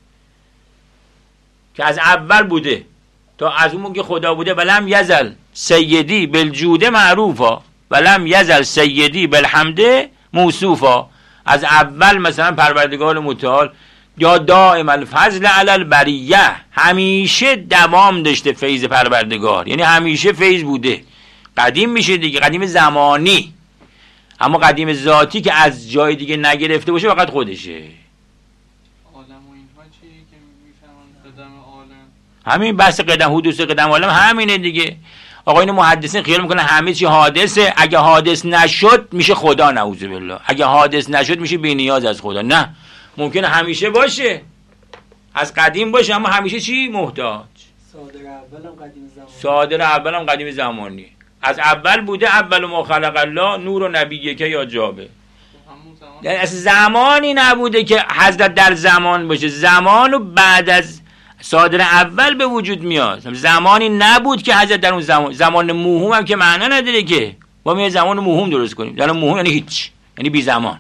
که از اول بوده تا از اون که خدا بوده. ولم یزل سیدی بالجود معروفا ولم یزل سیدی بالحمد موصوفا. از اول مثلا پروردگار متعال یا دائم الفضل علی البریه، همیشه دوام داشته فیض پروردگار، یعنی همیشه فیض بوده. قدیم میشه دیگه، قدیم زمانی، اما قدیم ذاتی که از جای دیگه نگرفته باشه فقط خودشه. عالم و اینها چیه که میفهمن قدم عالم؟ همین بحث قدم حدوث قدم عالم همینه دیگه. آقایون محدثین خیال میکنن همه چی حادثه، اگه حادث نشد میشه خدا، نعوذ بالله. اگه حادث نشد میشه بی‌نیاز از خدا. نه، ممکنه همیشه باشه، از قدیم باشه، اما همیشه چی؟ محتاج. صادر اول هم قدیم زمانی. صادر اول هم قدیم زمانی. از اول بوده، اول ما خلق الله نور و نبیه که یا جابه. یعنی اصلا زمانی نبوده که حضرت در زمان باشه، زمان و بعد از صادر اول به وجود میاد. زمانی نبود که حضرت در اون زمان، زمان موهوم هم که معنا نداره که با می زمان موهوم درست کنیم. در موهوم یعنی هیچ، یعنی بی زمان.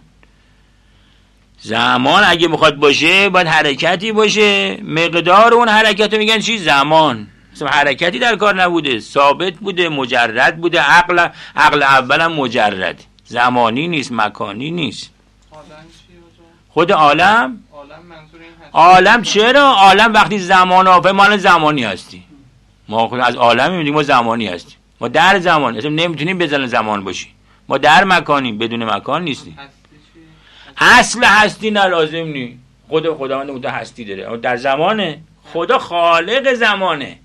زمان اگه میخواد باشه باید حرکتی باشه، مقدار اون حرکت رو میگن چی؟ زمان. مثلا حرکتی در کار نبوده، ثابت بوده، مجرد بوده. عقل عقل اولم مجرد، زمانی نیست، مکانی نیست. خود عالم، عالم منظور این هست. عالم چرا؟ عالم وقتی زمان آفه، ما الان زمانی هستیم. ما خود از عالم میگیم ما زمانی هستیم. ما در زمان، اصلا نمیتونیم بزنن زمان باشیم. ما در مکانیم، بدون مکان نیستیم. اصل هستی نه لازم نی. خود خداوند اون هستی داره، اما در زمانه. خدا خالق زمانه.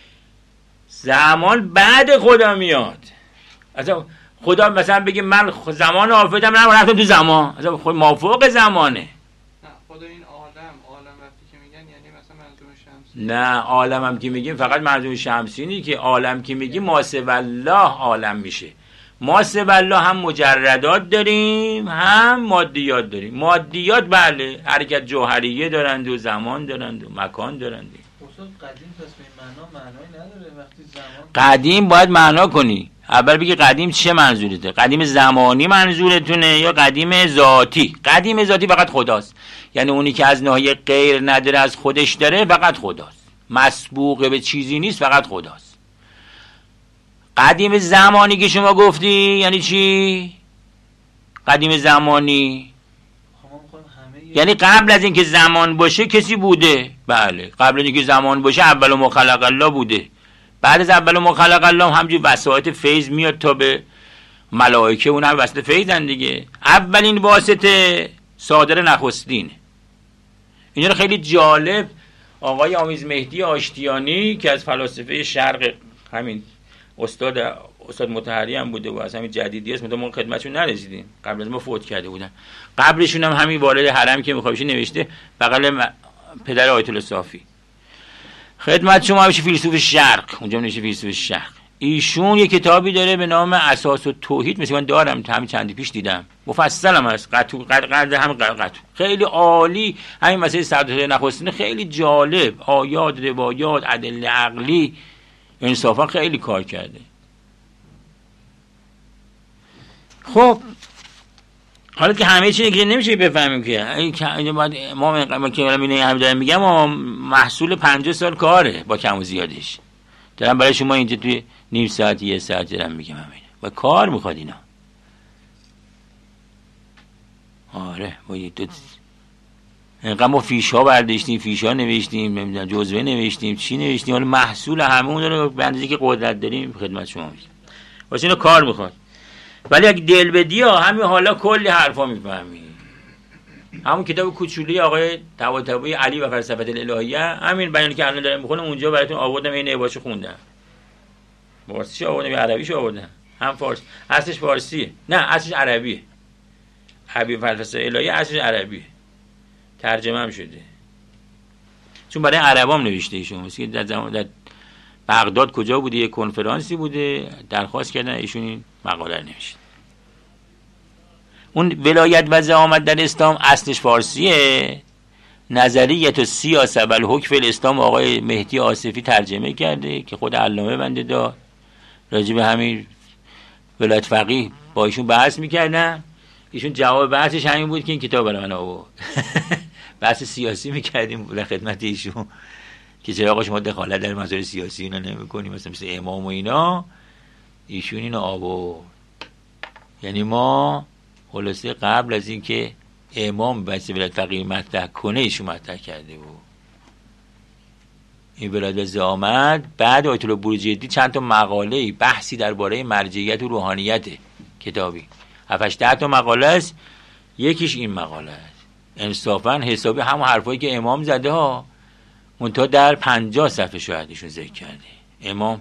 زمان بعد خدا میاد. اصلا خدا مثلا بگه من زمان آفتم نه رفتم تو زمان، اصلا خود مافوق زمانه. نه خدا این عالم، عالم وقتی که میگن یعنی مثلا منظور شمسی. نه عالم هم که میگیم فقط منظور شمسی نیست که، عالم که میگیم ما سوی الله عالم میشه. ما سوی الله هم مجردات داریم هم مادیات داریم. مادیات بله حرکت جوهریه دارند و زمان دارند و مکان دارند. قدیم پس به معنا معنی نداره وقتی زمان. قدیم باید معنا کنی. اول بگی قدیم چه منظورته؟ قدیم زمانی منظورتونه یا قدیم ذاتی؟ قدیم ذاتی فقط خداست، یعنی اونی که از ناحیه غیر نداره از خودش داره فقط خداست، مسبوق به چیزی نیست، فقط خداست. قدیم زمانی که شما گفتی یعنی چی؟ قدیم زمانی یعنی قبل از اینکه زمان باشه کسی بوده. بله قبل از اینکه زمان باشه اول ما خلق الله بوده. بعد از اول ما خلق الله همجوری وسایط فیض میاد تا به ملائکه، اون هم واسطه فیضن دیگه. اولین واسطه صادر نخستین. اینا رو خیلی جالب آقای آمیز مهدی آشتیانی که از فلاسفه شرق، همین استاد استاد مطهری هم بوده و از همین جدیدی است، ما خدمتشون نرسیدیم، قبل از ما فوت کرده بودن. قبلشون هم همین والد حرم که میخوابشه نوشته بغل پدر آیت الله صافی. خدمت شما همیشه فیلسوف شرق، اونجا نوشته فیلسوف شرق. ایشون یه کتابی داره به نام اساس التوحید، مثلا من دارم همین چندی پیش دیدم، مفصل هم هست، قطو قد هم قطو، خیلی عالی. همین مسئله صدر نخستین خیلی جالب، آیات، روایات، ادله عقلی، انصافا خیلی کار کرده. خب حالا که همه چیزی که نمیشه بفهمیم که ما ما که همین هم دارم میگم ما محصول پنجاه سال کاره با کم و زیادش دارم برای شما اینجا توی نیم ساعت یه ساعت دارم میگم همینه و کار میخواد اینا. آره با یه دو اینقدر ما فیش ها برداشتیم، فیش ها نوشتیم، نمیدونم جزوه نوشتیم، چی نوشتیم، حالا محصول همه اون رو به اندازه که قدرت داریم خدمت شما میگم. واسه اینو کار میخواد. ولی اگه دل بدی ها همین حالا کلی حرفا میفهمی. همون کتاب کوچولی آقای طباطبایی علی و فلسفه الالهیه، همین بیانی که الان دارم میخونم اونجا براتون آوردم، این عبارتشو خوندم. فارسیش آوردم یا عربیش آوردم؟ هم فارسی. اصلش فارسیه. نه اصلش عربیه. عربی فلسفه الهیه اصلش عربیه. ترجمه هم شده. چون برای عربام نوشته ایشون. مثلا در زمان در بغداد کجا بوده یه کنفرانسی بوده، درخواست کردن ایشون این مقاله رو نوشت. اون ولایت و زعامت در اسلام اصلش فارسیه. نظریت و سیاست و الحکم فی الاسلام آقای مهدی آصفی ترجمه کرده که خود علامه بنده داد. راجع به همین ولایت فقیه با ایشون بحث میکردن. ایشون جواب بحثش همین بود که این کتاب برای من آورد. بحث سیاسی میکردیم در خدمت ایشون که چرا آقا شما دخالت در مسائل سیاسی اینا نمی‌کنی، مثلا مثل امام و اینا. ایشون اینو آورد. یعنی ما خلاصه قبل از این که امام بحث ولایت فقیه مطرح کنه ایشون مطرح کرده بود. این ولایت آمد بعد آیت الله بروجردی چند تا مقاله بحثی درباره مرجعیت و روحانیت کتابی هفت ده تا مقاله است. یکیش این مقاله است. انصافا حسابی همون حرفایی که امام زده ها منتها در پنجاه صفحه شاید ایشون ذکر کرده. امام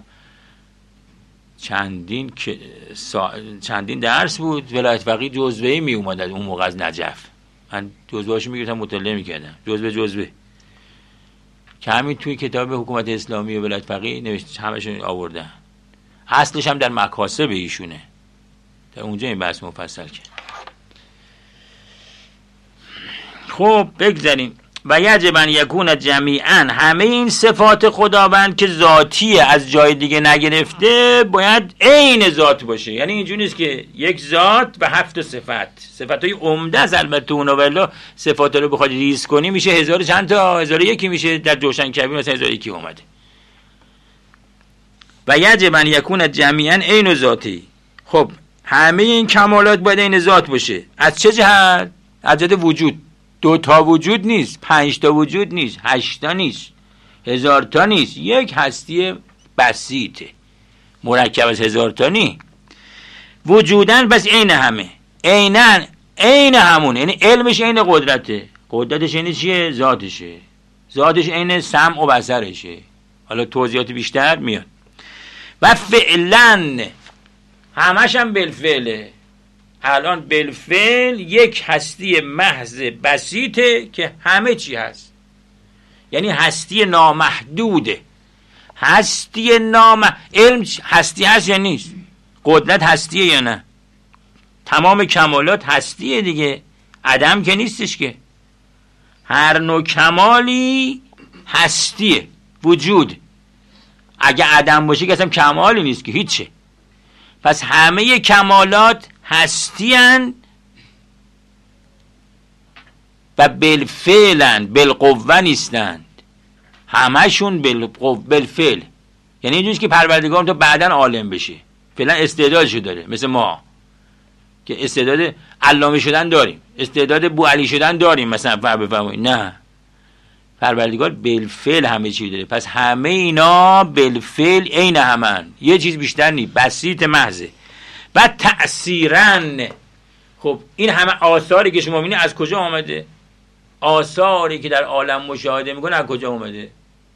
چندین سا... چندین درس بود ولایت فقیه جزوه‌ای می اومد اون موقع از نجف. من جزوه‌اشو میگرفتم مطالعه میکردم جزوه جزوه که همین توی کتاب حکومت اسلامی و ولایت فقیه نوشته همشون آوردن. اصلش هم در مکاسب ایشونه. در اونجا این بحث مفصل کرد. خب بگذاریم. و یجب ان یکون جمیعا همه این صفات خداوند که ذاتیه از جای دیگه نگرفته باید عین ذات باشه. یعنی اینجوری نیست که یک ذات و هفت صفت صفتای عمده از البته اونا ولی صفات رو بخواد ریز کنی میشه هزار چند تا هزار یکی میشه. در جوشن کبیر مثلا هزار یکی اومده. و یجب ان یکون جمیعا عین ذاتی. خب همه این کمالات باید عین ذات باشه. از چه جهت؟ از جهت وجود. دو تا وجود نیست، پنج تا وجود نیست، هشت تا نیست، هزار تا نیست. یک هستی بسیطه مرکب از هزار تا نیست. وجودن بس عین همه، عینن عین همونه. یعنی علمش عین قدرته. قدرتش عین چیه؟ ذاتشه. ذاتش عین سمع و بصرشه. حالا توضیحات بیشتر میاد. و فعلا همش هم بالفعله. الان بالفعل یک هستی محض بسیطه که همه چی هست. یعنی هستی نامحدوده. هستی نام علم هستی هست یا نیست؟ قدرت هستیه یا نه؟ تمام کمالات هستیه دیگه. عدم که نیستش که. هر نوع کمالی هستیه. وجود اگه عدم باشه که اصلا کمالی نیست که هیچه. پس همه کمالات هستیان و بالفعلن بالقوه نیستند. همشون بالفعل. یعنی اینجوریه که پروردگار تو بعداً عالم بشه. فعلا استعدادشو داره مثل ما که استعداد علامه شدن داریم، استعداد بو علی شدن داریم مثلا فرض بفرمایید. نه، پروردگار بالفعل همه چی داره. پس همه اینا بالفعل عین همن. یه چیز بیشتر نیست، بسیط محضه. و تأثیرن. خب این همه آثاری که شما می‌بینید از کجا آمده؟ آثاری که در عالم مشاهده میکنه از کجا آمده؟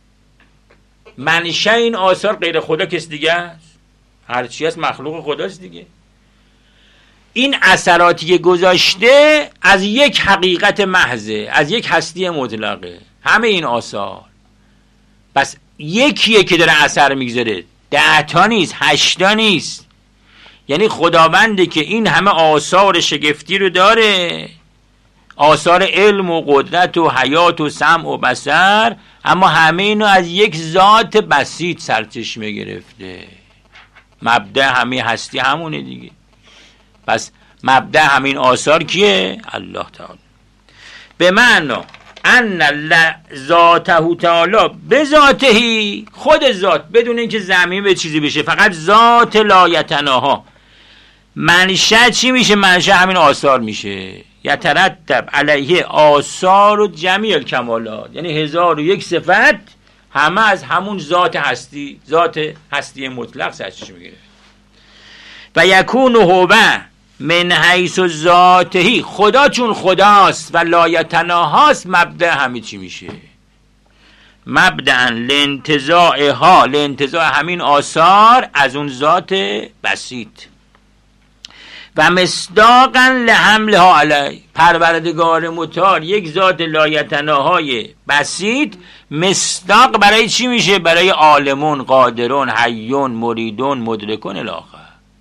منشأ این آثار غیر خدا کس دیگه است؟ هرچی هست مخلوق خداست دیگه. این اثراتی که گذاشته از یک حقیقت محضه، از یک هستی مطلقه. همه این آثار بس یکیه که داره اثر میگذاره، ده تا نیست، هشت تا نیست. یعنی خداونده که این همه آثار شگفتی رو داره، آثار علم و قدرت و حیات و سمع و بصر، اما همه اینو از یک ذات بسیط سرچشمه گرفته. مبدأ همه هستی همونه دیگه. پس مبدأ همین آثار کیه؟ الله تعالی. به معنا ان ذاته تعالی به ذاتهی، خود ذات بدون اینکه زمین به چیزی بشه، فقط ذات لا یتناها. منشأ چی میشه؟ منشأ همین آثار میشه. یترتب علیه آثار و جمیع الکمالات، یعنی هزار و یک صفت همه از همون ذات هستی، ذات هستی مطلق سرچشمه میگیره. و یکون هو من حیث ذاتهی، خدا چون خداست و لایتناهاست، مبدأ همه چی میشه. مبدأ لانتزاعها، لانتزاع همین آثار از اون ذات بسیط. و مصداقا لحملها علی، پروردگار متعال یک ذات لایتناهای بسیط مصداق برای چی میشه؟ برای عالمون، قادرون، حیون، مریدون، مدرکون الاخر.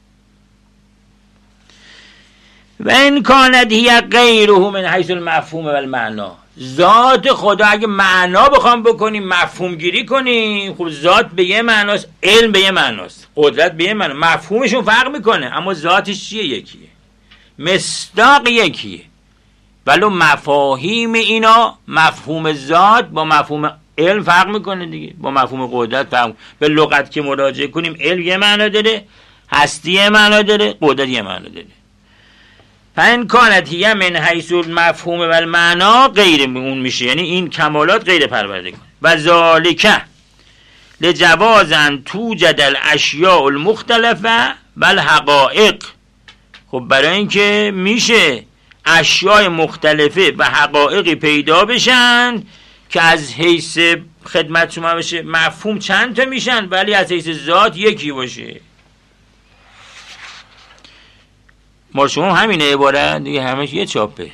و این کاند هی غیره من حیث المفهوم و المعنا. ذات خدا اگه معنا بخوام بکنیم، مفهوم گیری کنیم، خب ذات به یه معناست، علم به یه معناست، قدرت به یه معناست، مفهومشون فرق میکنه اما ذاتش چیه؟ یکیه. مصداق یکیه، ولو مفاهیم اینا، مفهوم ذات با مفهوم علم فرق میکنه دیگه، با مفهوم قدرت فرق. به لغت که مراجعه کنیم علم یه معنا داره، هستی یه معنا داره، قدرت یه معنا داره. فان کانت هی من حیث المفهوم و المعنا غیر اون میشه، یعنی این کمالات غیر پروردگار. و ذالک لجواز ان توجد الاشیاء المختلفه و الحقائق. خب برای اینکه میشه اشیاء مختلفه و حقایقی پیدا بشن که از حیث خدمت شما بشه مفهوم چند تا میشن ولی از حیث ذات یکی باشه. ما شما همینه عبارت دیگه، همش یه چاپه.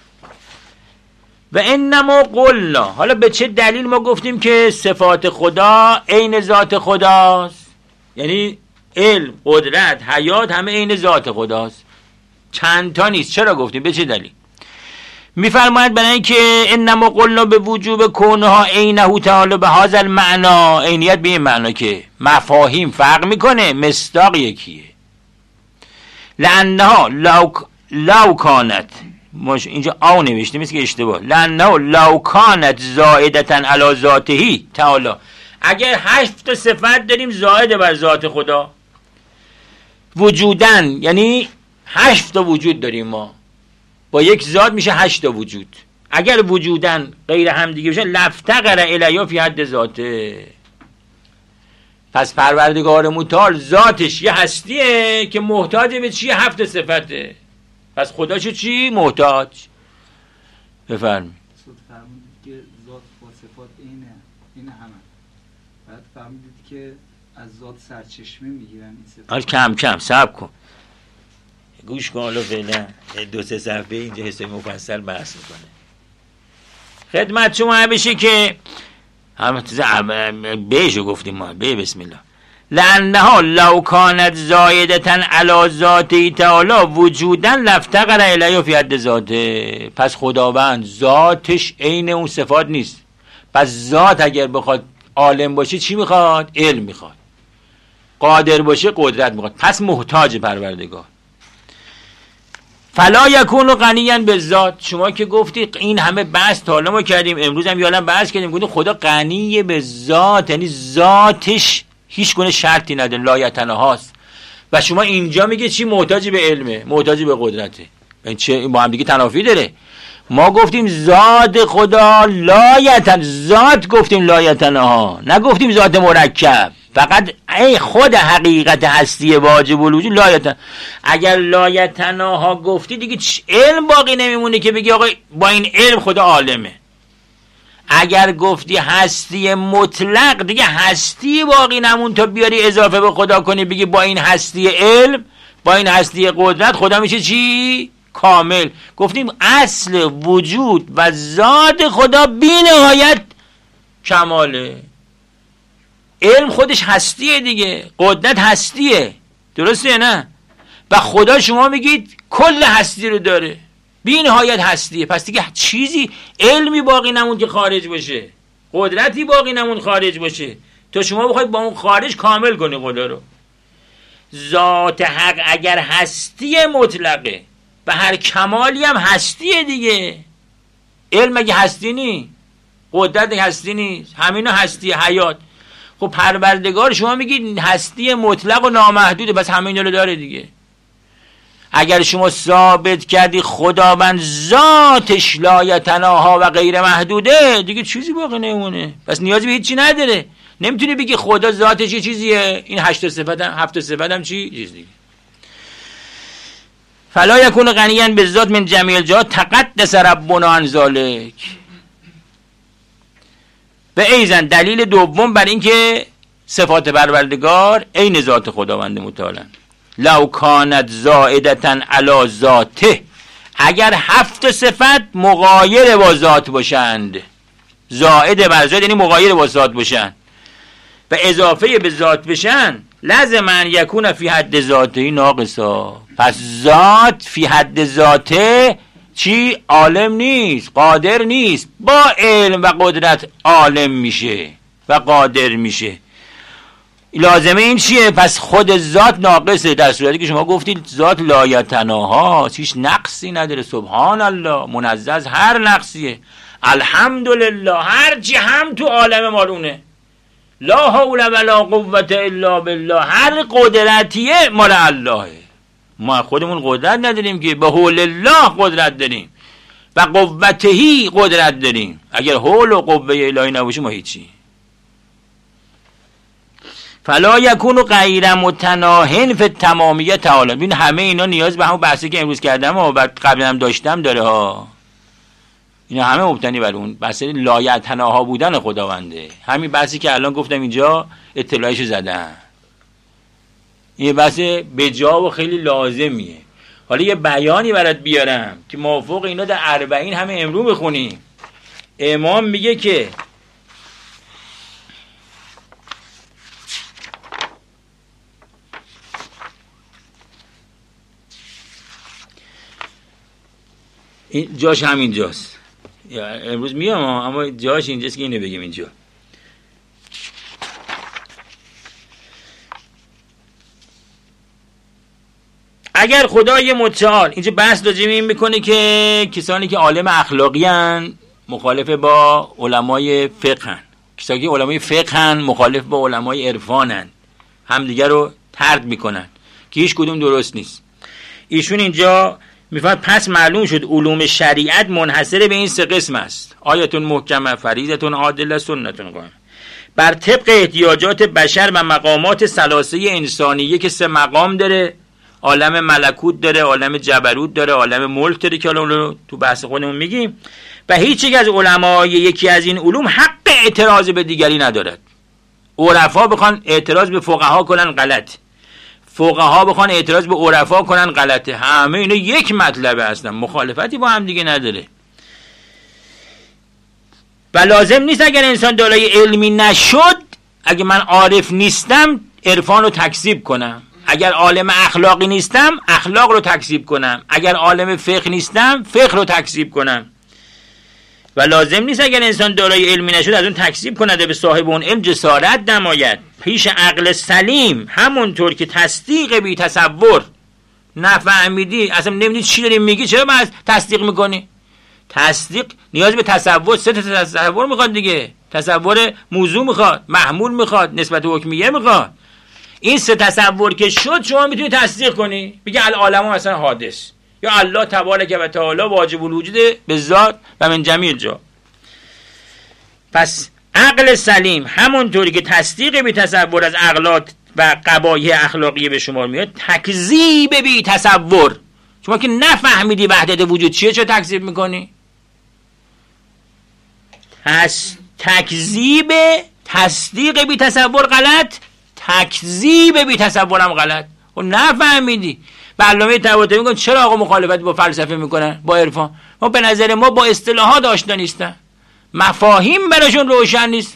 و انما قلنا، حالا به چه دلیل ما گفتیم که صفات خدا عین ذات خداست؟ یعنی علم، قدرت، حیات همه عین ذات خداست، چند تا نیست. چرا گفتیم؟ به چه دلیل؟ میفرماید برای اینکه انما قلنا به وجوب کونها عینه تعالی به هذا المعنا، عینیت به این معنا که مفاهیم فرق میکنه، مصداق یکیه. لانها لو لو کانت، مش اینجا آو نوشته مثل که اشتباه، لانه لو کانت زائدتا علی ذاته تعالی، اگر هشت تا صفت داریم زائد بر ذات خدا وجودن، یعنی هشت تا وجود داریم ما، با یک ذات میشه هشت تا وجود. اگر وجودن غیر هم دیگه بشن لفتقر الیا فی حد ذاته. پس پروردگار متعال ذاتش یه هستیه که محتاج به چی؟ هفت صفته. پس خدا چه چی؟ محتاج. بفرمایید. صد فرمودید که ذات با صفات اینه، این همه. بعد فرمودید که از ذات سرچشمه میگیرن این صفات. حالا کم کم صبر کن. گوش کن حالا فعلا دو سه صفحه اینجا حساب مفصل بحث میکنه. خدمت شما بشه که هم بهشو گفتیم ما، به بسم الله. لانها لو کانت زایدتا علی ذاته تعالی وجودا لفتقر الیه فی حد ذاته. پس خداوند ذاتش عین اون صفات نیست. پس ذات اگر بخواد عالم باشه چی میخواد؟ علم میخواد. قادر باشه قدرت میخواد. پس محتاج پروردگار. فلا یکون غنیا بالذات. شما که گفتید این همه بحث تا حالا ما کردیم، امروز هم یادم بحث کردیم، گفتیم خدا غنی به ذات، یعنی ذاتش هیچ گونه شرطی نداره، لایتناهاست. و شما اینجا میگه چی؟ محتاج به علمه، محتاج به قدرته. این چه با هم دیگه تنافی داره؟ ما گفتیم ذات خدا لایتن، ذات گفتیم لایتناها، نگفتیم ذات مرکب. فقط ای خود حقیقت هستی واجب الوجود لایتن. اگر لایتناها گفتی دیگه علم باقی نمیمونه که بگی آقا با این علم خدا عالمه. اگر گفتی هستی مطلق دیگه هستی باقی نمون تا بیاری اضافه به خدا کنی بگی با این هستی علم، با این هستی قدرت خدا میشه چی؟ کامل. گفتیم اصل وجود و ذات خدا بی نهایت کماله. علم خودش هستیه دیگه، قدرت هستیه، درسته نه؟ و خدا شما میگید کل هستی رو داره، بی نهایت هستیه. پس دیگه چیزی علمی باقی نمون که خارج باشه، قدرتی باقی نمون خارج باشه تا شما بخواید با اون خارج کامل کنی خدا رو. ذات حق اگر هستی مطلقه و هر کمالی هم هستیه دیگه. علم اگه هستی نی، قدرت هستی نیست، همینا هستی حیات. خب پروردگار شما میگید هستی مطلق و نامحدوده، بس همه اینا رو داره دیگه. اگر شما ثابت کردی خداوند ذاتش لایتناها و غیر محدوده دیگه چیزی باقی نمونه، پس نیازی به هیچی نداره. نمیتونی بگی خدا ذاتش یه چیزیه، این هشت صفت هم هفت صفت هم چی چیز دیگه. فلا یکون غنیا بالذات من جمیع الجهات تقدس ربنا عن ذلک. و ایضا دلیل دوم بر این که صفات پروردگار عین ذات خداوند متعال. لو کانت زائدتا علی ذاته، اگر هفت صفت مغایر با ذات باشند، زائد بر ذات یعنی مغایر با ذات باشند و اضافه به ذات بشن، لازم ان یکون فی حد ذاته ناقصا. پس ذات فی حد ذاته چی؟ عالم نیست، قادر نیست. با علم و قدرت عالم میشه و قادر میشه. لازمه این چیه؟ پس خود ذات ناقصه، در صورتی که شما گفتید ذات لایتناها، هیچ نقصی نداره. سبحان الله، منزه از هر نقصیه. الحمدلله، هر چی هم تو عالم مالونه. لا حول ولا قوة الا بالله، هر قدرتیه مال اللهه، ما خودمون قدرت نداریم که به حول الله قدرت داریم و قوتهی قدرت داریم. اگر حول و قوه الهی نباشه ما هیچی. فلا یکون غیر متناهن فی التمامیه تعالی. ببین همه اینا نیاز به همون بحثی که امروز کردم و بعد قبلا هم داشتم داره ها. اینا همه مبتنی بر اون بحث لایتناها بودن خداونده. همین بحثی که الان گفتم اینجا اطلاعیشو زدم. این بحث به جا و خیلی لازمیه. حالا یه بیانی برات بیارم که موافق اینا در اربعین همه امرو بخونیم. امام میگه که این جاش همین جاست. یا امروز میام اما جاش اینجاست که اینو بگیم اینجا. اگر خدای متعال اینجا بحث راجع به این میکنه که کسانی که عالم اخلاقی هن مخالف با علمای فقه هن، کسانی که علمای فقه هن مخالف با علمای عرفان هن، همدیگر رو طرد میکنن که هیچ کدوم درست نیست. ایشون اینجا میفرماید پس معلوم شد علوم شریعت منحصر به این سه قسم است: آیتون محکمه، فریضتون عادله، سنتون قائمه، بر طبق احتیاجات بشر و مقامات ثلاثه انسانیه که سه مقام داره: عالم ملکوت داره، عالم جبروت داره، عالم ملک داره که حالا اون تو بحث خودمون میگیم. و هیچ یک از علمای یکی از این علوم حق اعتراض به دیگری ندارد. عرفا بخوان اعتراض به فقها کنن غلط، فقها بخوان اعتراض به عرفا کنن غلطه. همه اینا یک مطلبه هستن، مخالفتی با هم دیگه نداره. و لازم نیست اگر انسان دارای علمی نشد، اگه من عارف نیستم عرفان رو تکذیب کنم، اگر عالم اخلاقی نیستم اخلاق رو تکذیب کنم، اگر عالم فقه نیستم فقه رو تکذیب کنم. و لازم نیست اگر انسان دارای علمی نشد از اون تکذیب کنه، به صاحب اون علم جسارت نماید پیش عقل سلیم، همونطور که تصدیق بی تصور. نفهمیدی اصلا نمیدونی چی داری میگی، چرا باید تصدیق میکنی؟ تصدیق نیاز به تصور، سه تا تصور میخواد دیگه. تصور موضوع میخواد، محمول میخواد، نسبت حکمیه میخواد. این سه تصور که شد شما میتونی تصدیق کنی، بگی العالم مثلا حادث، یا الله تبارک و تعالی واجب الوجود به ذات و من جمیع جا. پس عقل سلیم همونطوری که تصدیق بی تصور از عقلات و قبایح اخلاقی به شما میاد، تکذیب بی تصور. شما که نفهمیدی وحدت وجود چیه چه تکذیب میکنی؟ پس تکذیب، تصدیق بی تصور غلط، تکذیب بی تصورم غلط. خب نفهمیدی. و علامه طباطبایی میگن چرا آقا مخالفت با فلسفه میکنن، با عرفان؟ ما به نظر ما با اصطلاحات آشنا نیستن، مفاهیم براشون روشن نیست.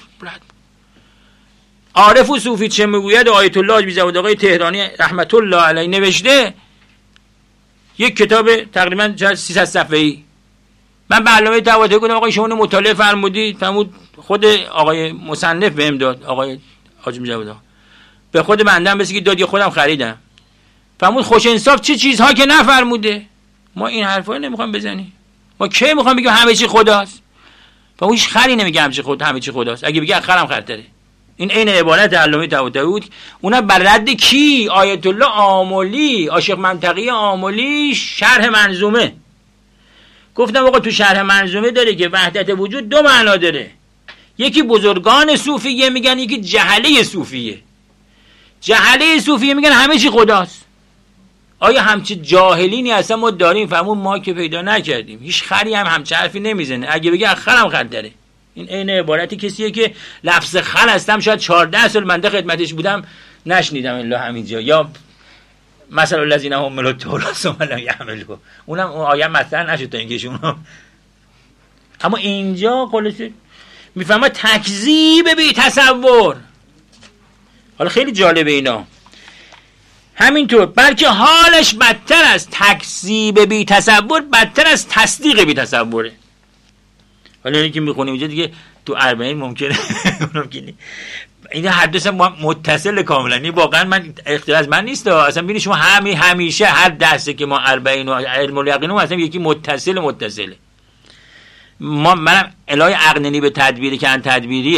عارف و صوفی چه میگوید آیت الله حاجی آقای تهرانی رحمت الله علیه نوشته، یک کتاب تقریبا سیصد صفحه‌ای. من به علامه طباطبایی گفتم آقا شما مطالعه فرمودید، فرمود خود آقای مصنف بهم داد، آقای حاجی جواد به خود بنده بسی که دادی خودم خریدم. فرمود خوش انصاف چه چیزها که نفرموده. ما این حرفا نمیخوام بزنیم، ما کی میخوام بگیم همه چی خداست؟ فرمود هیچ خری نمیگه همه چی خود همه چی خداست، اگه بگه خرم خرتره. این عین عبارت علامه طباطبایی بود. اونها بر رد کی؟ آیت الله آملی، عاشق منطقی آملی، شرح منظومه. گفتم آقا تو شرح منظومه داره که وحدت وجود دو معنا داره. یکی بزرگان صوفیه میگن، یکی جهله صوفیه. جهله صوفیه میگن همه چی خداست. آیا همچی جاهلینی اصلا ما داریم؟ فرمون ما که پیدا نکردیم. هیچ خری هم همچه حرفی نمیزنه، اگه بگه خرم خر داره. این عین عبارتی کسیه که لفظ خر هستم شاید چهارده سال منده خدمتش بودم نشنیدم الا همینجا. یا مثلا الذین حملوا التوراة ثم لم یحملوها، اونم اون آیه مثلا نشد تا اینکه شما. اما اینجا خلاصه میفهمه تکذیب بی تصور. حالا خیلی جالبه اینا. همینطور بلکه حالش بدتر از تکذیب بی تصور، بدتر از تصدیق بی تصوره. حالا اینی که میخونیم اینجا دیگه تو اربعین ممکنه ممکنه این هر دو هم متصل کاملا. این واقعا من اختلاف از من نیست اصلا. ببینید شما همی همیشه هر درسی که ما اربعین و علم الیقین اصلا یکی متصل متصله. ما منم الهی عقلنی به تدبیری که ان تدبیریه،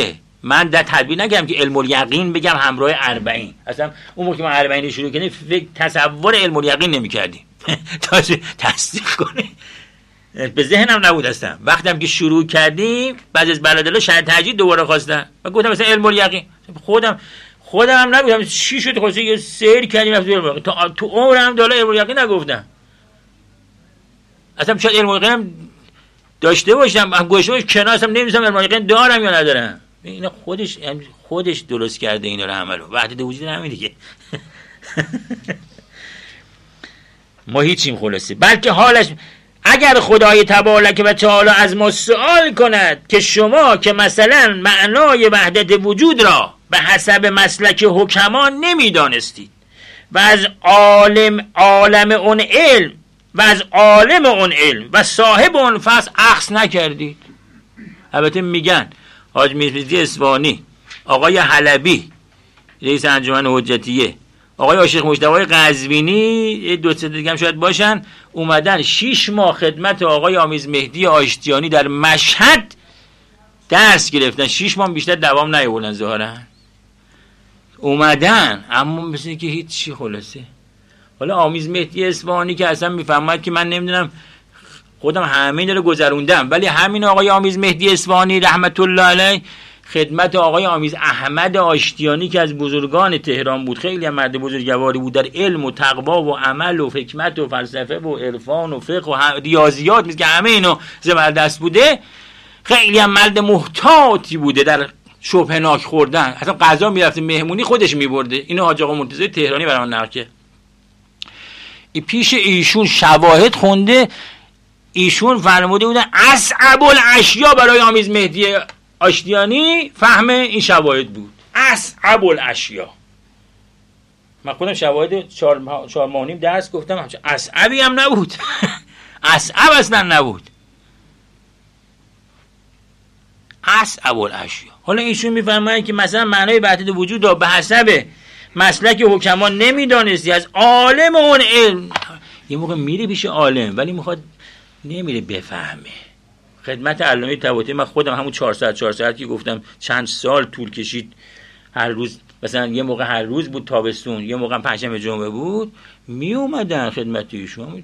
من در تدبیر نگم که علم الیقین بگم همراه اربعین. اصلا اون موقع که ما اربعین رو شروع کردیم فکر تصور علم الیقین نمی‌کردیم تا تصدیق کنه، به ذهنم نبود اصلا. وقتی هم که شروع کردیم بعد از بلادلا شهر تجدید دوباره خواستن و گفتم مثلا علم الیقین، خودم خودم هم نبودم چی شد خواسته یه سیر کردیم رفتیم تا تو عمرم دالا علم الیقین نگفتم. اصلا شاید علم الیقین داشته باشم هم گوشه باش کنار اصلا نمی‌دونم علم الیقین دارم یا ندارم. اینا خودش خودش درست کرده اینا رو عملو وحدت وجود همین دیگه. ما هیچیم خلاصه. بلکه حالش اگر خدای تبارک و تعالی از ما سوال کند که شما که مثلا معنای وحدت وجود را به حسب مسلک حکما نمیدانستید و از عالم عالم اون علم و از عالم اون علم و صاحب اون فصل اخذ نکردید. البته میگن حاج میرزا اصفهانی، آقای حلبی رئیس انجمن حجتیه، آقای عاشق مجتبی قزوینی، دو سه دیگه هم شاید باشن، اومدن شش ماه خدمت آقای آمیز مهدی آشتیانی در مشهد درس گرفتن. شش ماه بیشتر دوام نیاوردن ظاهرا. اومدن اما مثل که هیچ چی خلاصه. حالا آمیز مهدی اصفهانی که اصلا میفهمد که من نمیدونم خودم همین رو گذروندم، ولی همین آقای آمیز مهدی اصفهانی رحمت الله علیه خدمت آقای آمیز احمد آشتیانی که از بزرگان تهران بود، خیلی هم مرد بزرگواری بود در علم و تقوا و عمل و حکمت و فلسفه و عرفان و فقه و ریاضیات، میگه که همه اینو زبردست بوده. خیلی هم مرد محتاطی بوده در شبهناک خوردن، اصلا غذا میرفته مهمونی خودش میبرده. اینو حاج آقا مرتضی تهرانی برام نقل کرد. ای پیش ایشون شواهد خونده، ایشون فرموده بودن اصعب الاشیا برای آمیز مهدی آشتیانی فهم این شواهد بود. اصعب الاشیا. من خودم شواهد چهار ماه چهار ماه و نیم درس گفتم، همچنین اصعبی هم نبود. اصعب اصلا نبود. اصعب الاشیا. حالا ایشون میفرماید که مثلا معنای وحدت وجود را به حسب مسلک حکما نمیدانستی، از عالم اون علم. یه موقع میره پیش عالم ولی میخواد نمیره بفهمه. خدمت علامه طباطبایی من خودم همون چهار ساعت چهار ساعت که گفتم چند سال طول کشید، هر روز مثلا یه موقع هر روز بود تابستون، یه موقع پنجشنبه جمعه بود، می اومدن خدمت ایشون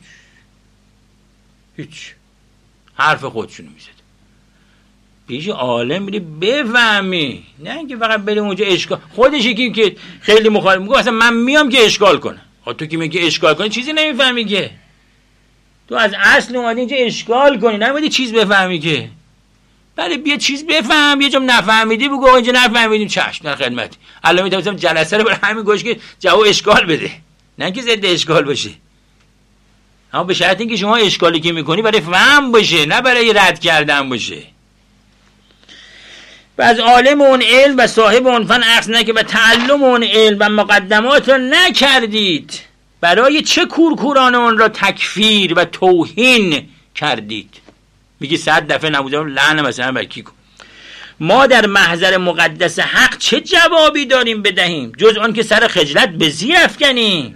هیچ حرف خودشونو میزد. پیش عالم میری بفهمی، نه اینکه فقط بری اونجا اشکال. خودش یکی که خیلی مخالف میگه مثلا من میام که اشکال کنم. تو که میگی اشکال کنی چیزی نمیفهمی که. تو از اصل اومدی اینجا اشکال کنی، نمیدی چیز بفهمی که. بله بیا چیز بفهم، یه جام نفهمیدی بگو اینجا نفهمیدیم، چشم در خدمت. علامه طباطبایی جلسه رو برای همین گوش که جواب اشکال بده، نه اینکه ضد اشکال باشه. اما به شرط اینکه شما اشکالی که میکنی برای فهم باشه، نه برای رد کردن باشه. و از عالم اون علم و صاحب اون فن اخذ نکردید و تعلم اون علم و مقدمات را نکردید، برای چه کورکوران اون را تکفیر و توهین کردید. میگی صد دفعه نبودم لعنه مثلا بر کی کن. ما در محضر مقدس حق چه جوابی داریم بدهیم جز آن که سر خجلت به زیر افکنیم؟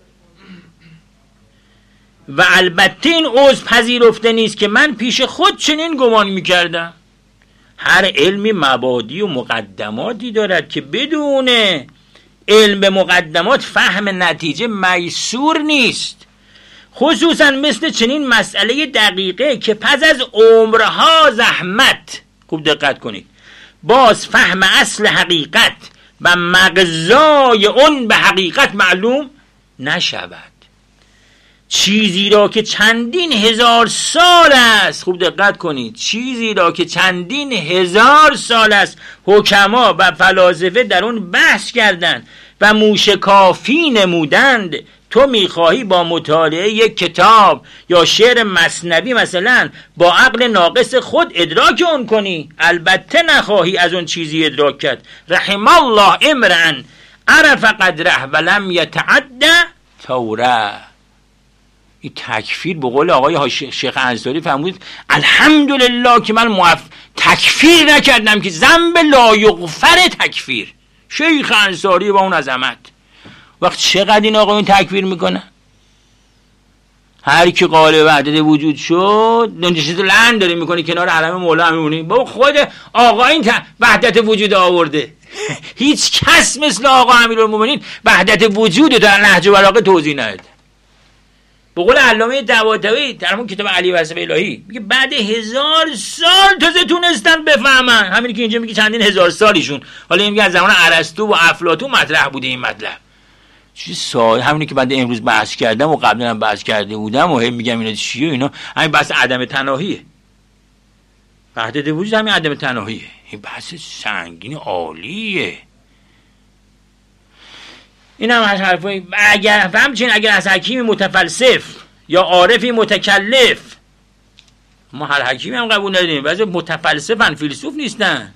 و البته این عذر پذیرفته نیست که من پیش خود چنین گمان میکردم. هر علمی مبادی و مقدماتی دارد که بدون علم به مقدمات فهم نتیجه میسور نیست، خصوصا مثل چنین مسئله دقیقه که پس از عمرها زحمت، خوب دقت کنید، باز فهم اصل حقیقت و مغزای اون به حقیقت معلوم نشود. چیزی را که چندین هزار سال است، خوب دقت کنید، چیزی را که چندین هزار سال است حکما و فلاسفه در اون بحث کردند و موشکافی نمودند، تو میخواهی با مطالعه یک کتاب یا شعر مثنوی مثلا با عقل ناقص خود ادراک اون کنی؟ البته نخواهی از اون چیزی ادراک کرد. رحم الله امرأ عرف قدره ولم یتعد توره. این تکفیر به قول آقای شیخ انصاری فرمود الحمدلله که من موف... تکفیر نکردم که ذنب لا یغفر تکفیر. شیخ انصاری با اون عظمت. وقت چقدر این آقایون تکفیر میکنن؟ هر کی قائل وحدت وجود شد نشسته لند داره میکنه کنار علم مولا میمونی. بابا خود آقا این وحدت وجود آورده. هیچ کس مثل آقا امیرالمومنین وحدت وجود در نهج البلاغه توضیح نداده. به قول علامه طباطبایی در همون کتاب علی وصف الهی میگه بعد هزار سال تازه تونستن بفهمن. همین که اینجا میگه چندین هزار سالیشون. حالا میگه از زمان ارسطو و افلاطون مطرح بوده این مطلب. چی سال همینی که بعد امروز بحث کردم و قبلا هم بحث کرده بودم و هم میگم اینا چیه اینا، همین بحث عدم تناهیه. وحدت وجود همین عدم تناهیه. این بحث سنگین عالیه. این هم از حرفای اگر همچنین اگر از حکیم متفلسف یا عارفی متکلف، ما هر حکیمی هم قبول نداریم، بعضی متفلسفن فیلسوف نیستن،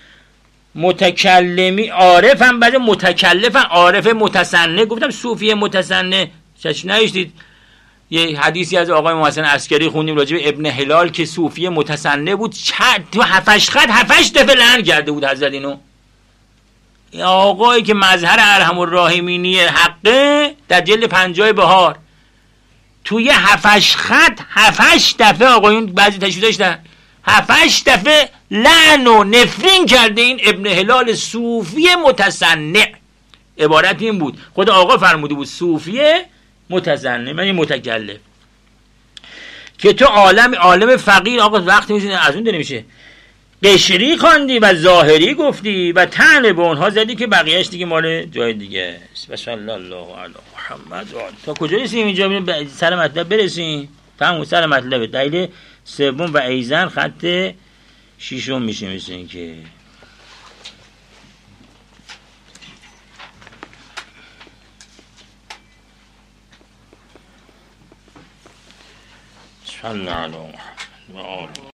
متکلمی عارف هم بعضی متکلفن، عارف متصنع. گفتم صوفی متصنع چش نشدید یه حدیثی از آقای محسن عسکری خوندیم راجع به ابن هلال که صوفی متصنع بود، تو هفتش خط هفتش دفعه لعن کرده بود حضرت اینو. آقایی که مظهر ارحم الراحمینی حقه در جلد پنجاه بهار توی هفتش خط هفتش دفعه آقایون بعضی تشریح داشتن هفتش دفعه لعن و نفرین کرده این ابن هلال صوفی متصنع. عبارت این بود، خود آقا فرموده بود صوفی متصنع من متکلف. که تو عالم عالم فقیر آقا وقت میزنه از اون داره میشه قشری خواندی و ظاهری گفتی و طعن به اونها زدی که بقیهش دیگه مال جای دیگه است. و صلی الله علی محمد. تا کجا رسیم اینجا سر مطلب برسیم؟ تمام سر مطلب دلیل سوم و ایزن خط ششم میشه مثل این که صلی الله علی محمد.